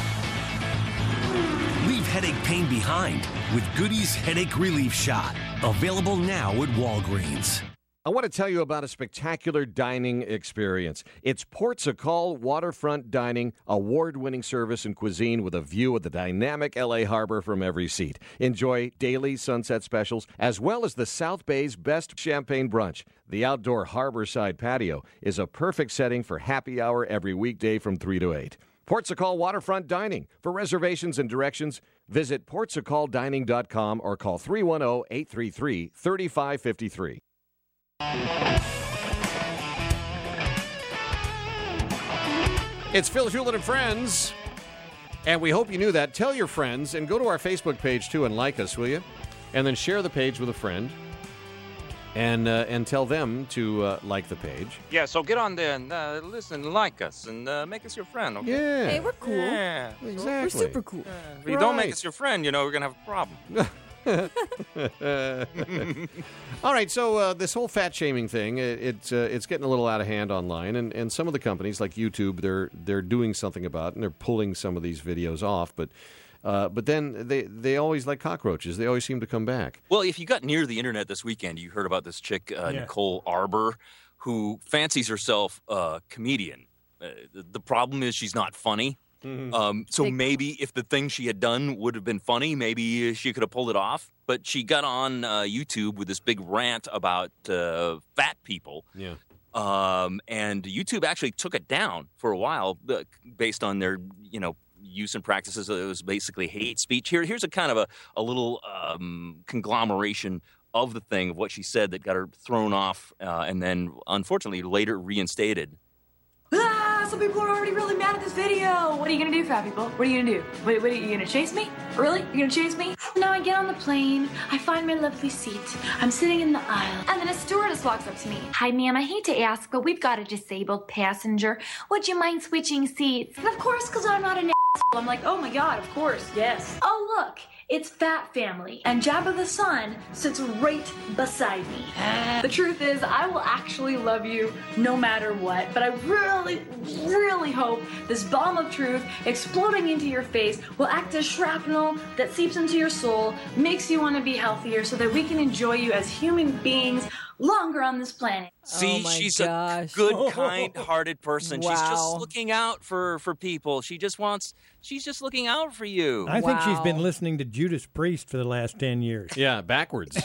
Leave headache pain behind with Goody's Headache Relief Shot. Available now at Walgreens. I want to tell you about a spectacular dining experience. It's Portugal Waterfront Dining, award-winning service and cuisine with a view of the dynamic L.A. harbor from every seat. Enjoy daily sunset specials, as well as the South Bay's best champagne brunch. The outdoor harborside patio is a perfect setting for happy hour every weekday from 3 to 8. Portugal Waterfront Dining. For reservations and directions, visit portugaldining.com or call 310-833-3553. It's Phil Hewlett and Friends, and we hope you knew that. Tell your friends, and go to our Facebook page, too, and like us, will you? And then share the page with a friend, and tell them to like the page. Yeah, so get on there and listen, like us, and make us your friend, okay? Yeah. Hey, we're cool. Yeah, exactly. We're super cool. If you don't make us your friend, we're going to have a problem. All right, so this whole fat shaming thing, it's getting a little out of hand online, and some of the companies like YouTube, they're doing something about it, and they're pulling some of these videos off, but then they always, like cockroaches, they always seem to come back. Well, if you got near the internet this weekend, you heard about this chick, Nicole Arbour, who fancies herself a comedian. The problem is she's not funny. Mm-hmm. So maybe if the thing she had done would have been funny, maybe she could have pulled it off. But she got on YouTube with this big rant about fat people. Yeah. And YouTube actually took it down for a while based on their, use and practices. It was basically hate speech. Here's a kind of a little conglomeration of the thing, of what she said that got her thrown off and then, unfortunately, later reinstated. Some people are already really mad at this video. What are you gonna do, fat people? What are you gonna do? What are you gonna chase me? Really? You gonna chase me? Now I get on the plane, I find my lovely seat. I'm sitting in the aisle, and then a stewardess walks up to me. Hi, ma'am, I hate to ask, but we've got a disabled passenger. Would you mind switching seats? And of course, because I'm not an I'm like, oh my god, of course, yes. Oh, look, it's Fat Family, and Jabba the Son sits right beside me. The truth is, I will actually love you no matter what, but I really, really hope this bomb of truth exploding into your face will act as shrapnel that seeps into your soul, makes you want to be healthier so that we can enjoy you as human beings longer on this planet. See, she's a good, kind-hearted person. Wow. She's just looking out for people. She's just looking out for you. I think she's been listening to Judas Priest for the last 10 years. Yeah, backwards.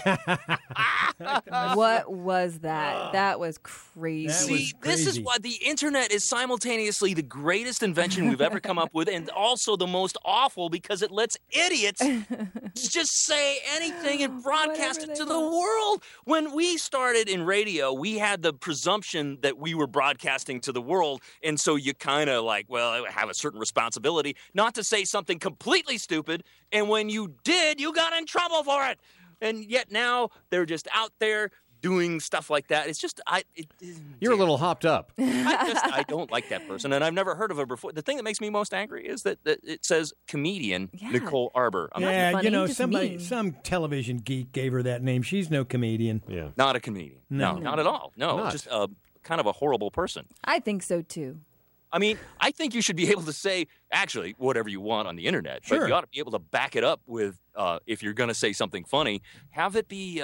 What was that? That was crazy. This is why the internet is simultaneously the greatest invention we've ever come up with and also the most awful because it lets idiots just say anything and broadcast it to the world. When we started in radio, we had the presumption that we were broadcasting to the world, and so you kind of have a certain responsibility not to say something completely stupid, and when you did, you got in trouble for it. And yet now they're just out there doing stuff like that. It's just you're a little hopped up. I don't like that person, and I've never heard of her before. The thing that makes me most angry is that it says comedian Nicole Arbour. Some television geek gave her that name. She's no comedian. Yeah, not a comedian. No, not at all. No, just kind of a horrible person. I think so too. I mean, I think you should be able to say, actually, whatever you want on the internet. Sure. But you ought to be able to back it up with, if you're going to say something funny, have it be,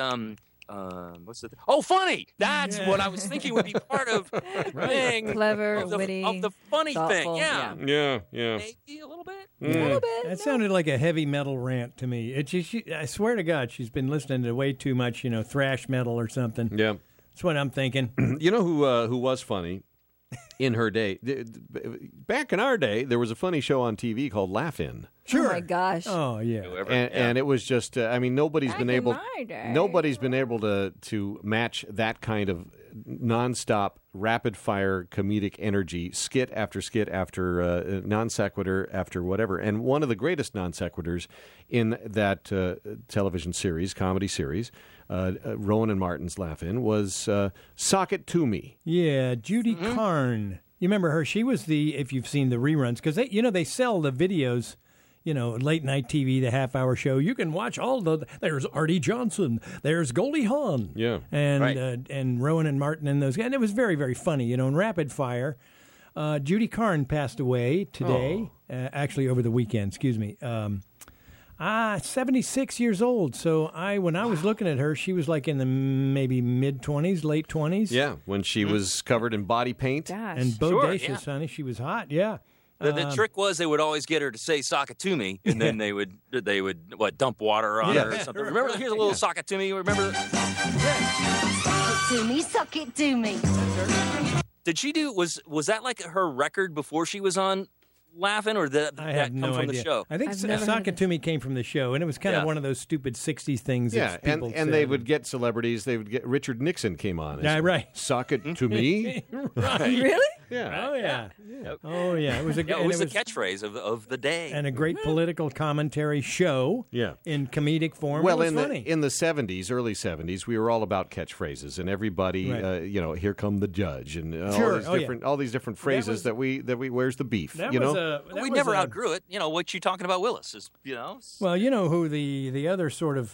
funny! That's what I was thinking would be part of the thing. Clever, witty, of the funny thoughtful, thing, yeah. Maybe a little bit. A little bit. That sounded like a heavy metal rant to me. I swear to God, she's been listening to way too much, thrash metal or something. Yeah. That's what I'm thinking. You know who was funny? In her day, back in our day, there was a funny show on TV called Laugh-In. Sure. Oh my gosh. Oh yeah. And it was just, nobody's been able to match that kind of nonstop, rapid fire comedic energy, skit after non sequitur after whatever. And one of the greatest non sequiturs in that television series, comedy series, Rowan and Martin's Laugh-In, was "Sock It To Me." Yeah, Judy Carn. You remember her? She was if you've seen the reruns, because they sell the videos, late night TV, the half-hour show. You can watch there's Artie Johnson, there's Goldie Hawn, and Rowan and Martin and those guys. And it was very, very funny, in rapid fire. Judy Carn passed away today, actually over the weekend, 76 years old. So when I was looking at her, she was like in the maybe mid-20s, late 20s. Yeah, when she was covered in body paint. Gosh. And bodacious, honey. She was hot, yeah. The trick was they would always get her to say "sock it to me," and then they would dump water on her or something. Remember, here's a little "sock it to me." Remember? Suck it to me, suck it to me. Did she do? Was that like her record before she was on Laughing, or did that come from the show? I think "Sock It To Me" came from the show, and it was kind of one of those stupid '60s things. Yeah, and they would get celebrities. They would get Richard Nixon came on. Right. "Sock it to me." Right. Really? Yeah. Oh yeah. Oh yeah. It was the catchphrase of the day, and a great political commentary show. Yeah. In comedic form. Well, in the 70s, early 70s, we were all about catchphrases, and everybody, "Here come the judge," and all these different phrases that we where's the beef? We never outgrew it. What you talking about, Willis? Well, who the other sort of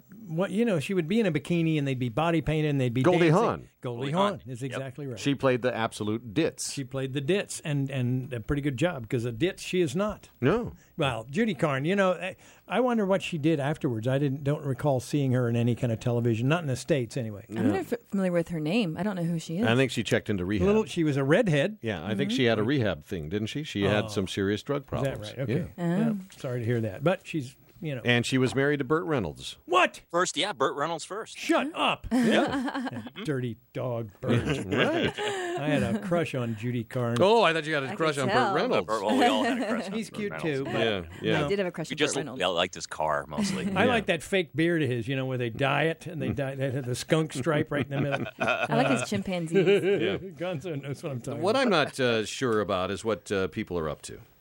she would be in a bikini and they'd be body painted and they'd be Goldie dancing. Hawn. Goldie Hawn is exactly right. She played the absolute ditz. She played the ditz, and a pretty good job, because a ditz she is not. No. Well, Judy Carn, I wonder what she did afterwards. I don't recall seeing her in any kind of television, not in the States anyway. I'm not familiar with her name. I don't know who she is. I think she checked into rehab. She was a redhead. Yeah, I think she had a rehab thing, didn't she? She had some serious drug problems. Is that right? Okay. Yeah. Yeah, sorry to hear that. But she's, And she was married to Burt Reynolds. What? First, Burt Reynolds first. Shut up. Yeah. Dirty dog, Burt. Right. I had a crush on Judy Carn. Oh, I thought you had a crush on Burt Reynolds. Well, we all had a crush on He's Burt cute Reynolds. too. But Yeah. I did have a crush on Burt Reynolds. I liked his car mostly. I like that fake beard of his, where they dye it and they have the skunk stripe right in the middle. I like his chimpanzees. Gonzo knows what I'm talking What about. I'm not sure about is what people are up to.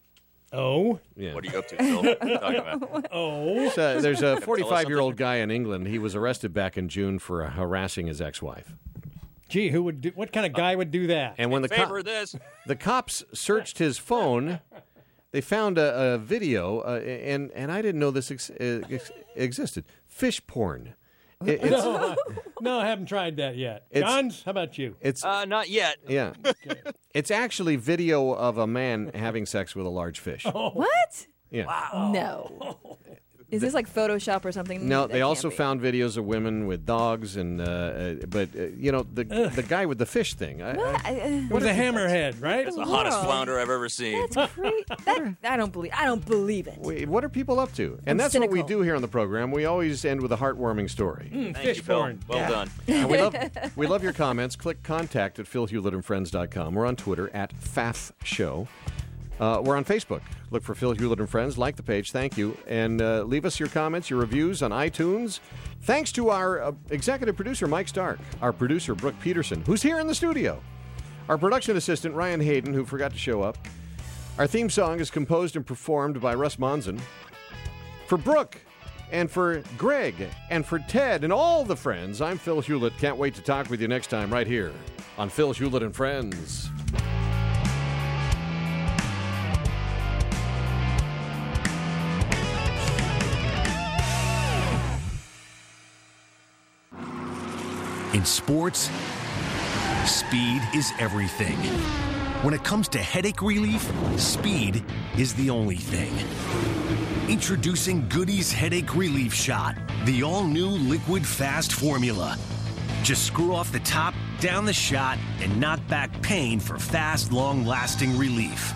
Oh? Yeah. What are you up to, Phil? What are you talking about? Oh? There's a 45-year-old guy in England. He was arrested back in June for harassing his ex-wife. Gee, what kind of guy would do that? And when the cops searched his phone, they found a video, and I didn't know this existed. Fish porn. No, I haven't tried that yet. Johns, how about you? It's not yet. Yeah. Okay. It's actually video of a man having sex with a large fish. Oh. What? Yeah. Wow. No. Is this like Photoshop or something? No, they also found videos of women with dogs, and the guy with the fish thing. With a hammerhead, right? That's the hottest flounder I've ever seen. That's crazy. I don't believe it. Wait, what are people up to? And that's cynical. what we do here on the program. We always end with a heartwarming story. Thank fish you, Phil. porn. Well done. And we love your comments. Click contact at philhewlettandfriends.com. We're on Twitter at FAFShow. We're on Facebook. Look for Phil Hewlett and Friends. Like the page. Thank you. And leave us your comments, your reviews on iTunes. Thanks to our executive producer, Mike Stark. Our producer, Brooke Peterson, who's here in the studio. Our production assistant, Ryan Hayden, who forgot to show up. Our theme song is composed and performed by Russ Monson. For Brooke and for Greg and for Ted and all the friends, I'm Phil Hewlett. Can't wait to talk with you next time right here on Phil Hewlett and Friends. In sports, speed is everything. When it comes to headache relief, speed is the only thing. Introducing Goody's Headache Relief Shot, the all-new liquid fast formula. Just screw off the top, down the shot, and knock back pain for fast, long-lasting relief.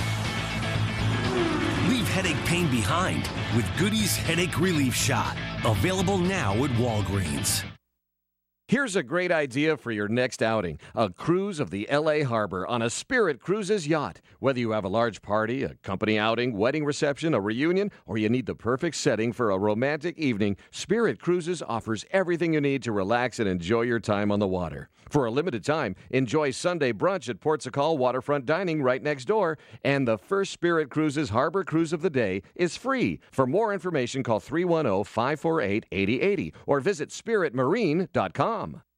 Leave headache pain behind with Goody's Headache Relief Shot. Available now at Walgreens. Here's a great idea for your next outing. A cruise of the L.A. Harbor on a Spirit Cruises yacht. Whether you have a large party, a company outing, wedding reception, a reunion, or you need the perfect setting for a romantic evening, Spirit Cruises offers everything you need to relax and enjoy your time on the water. For a limited time, enjoy Sunday brunch at Port Sacal Waterfront Dining right next door. And the first Spirit Cruises Harbor Cruise of the day is free. For more information, call 310-548-8080 or visit spiritmarine.com.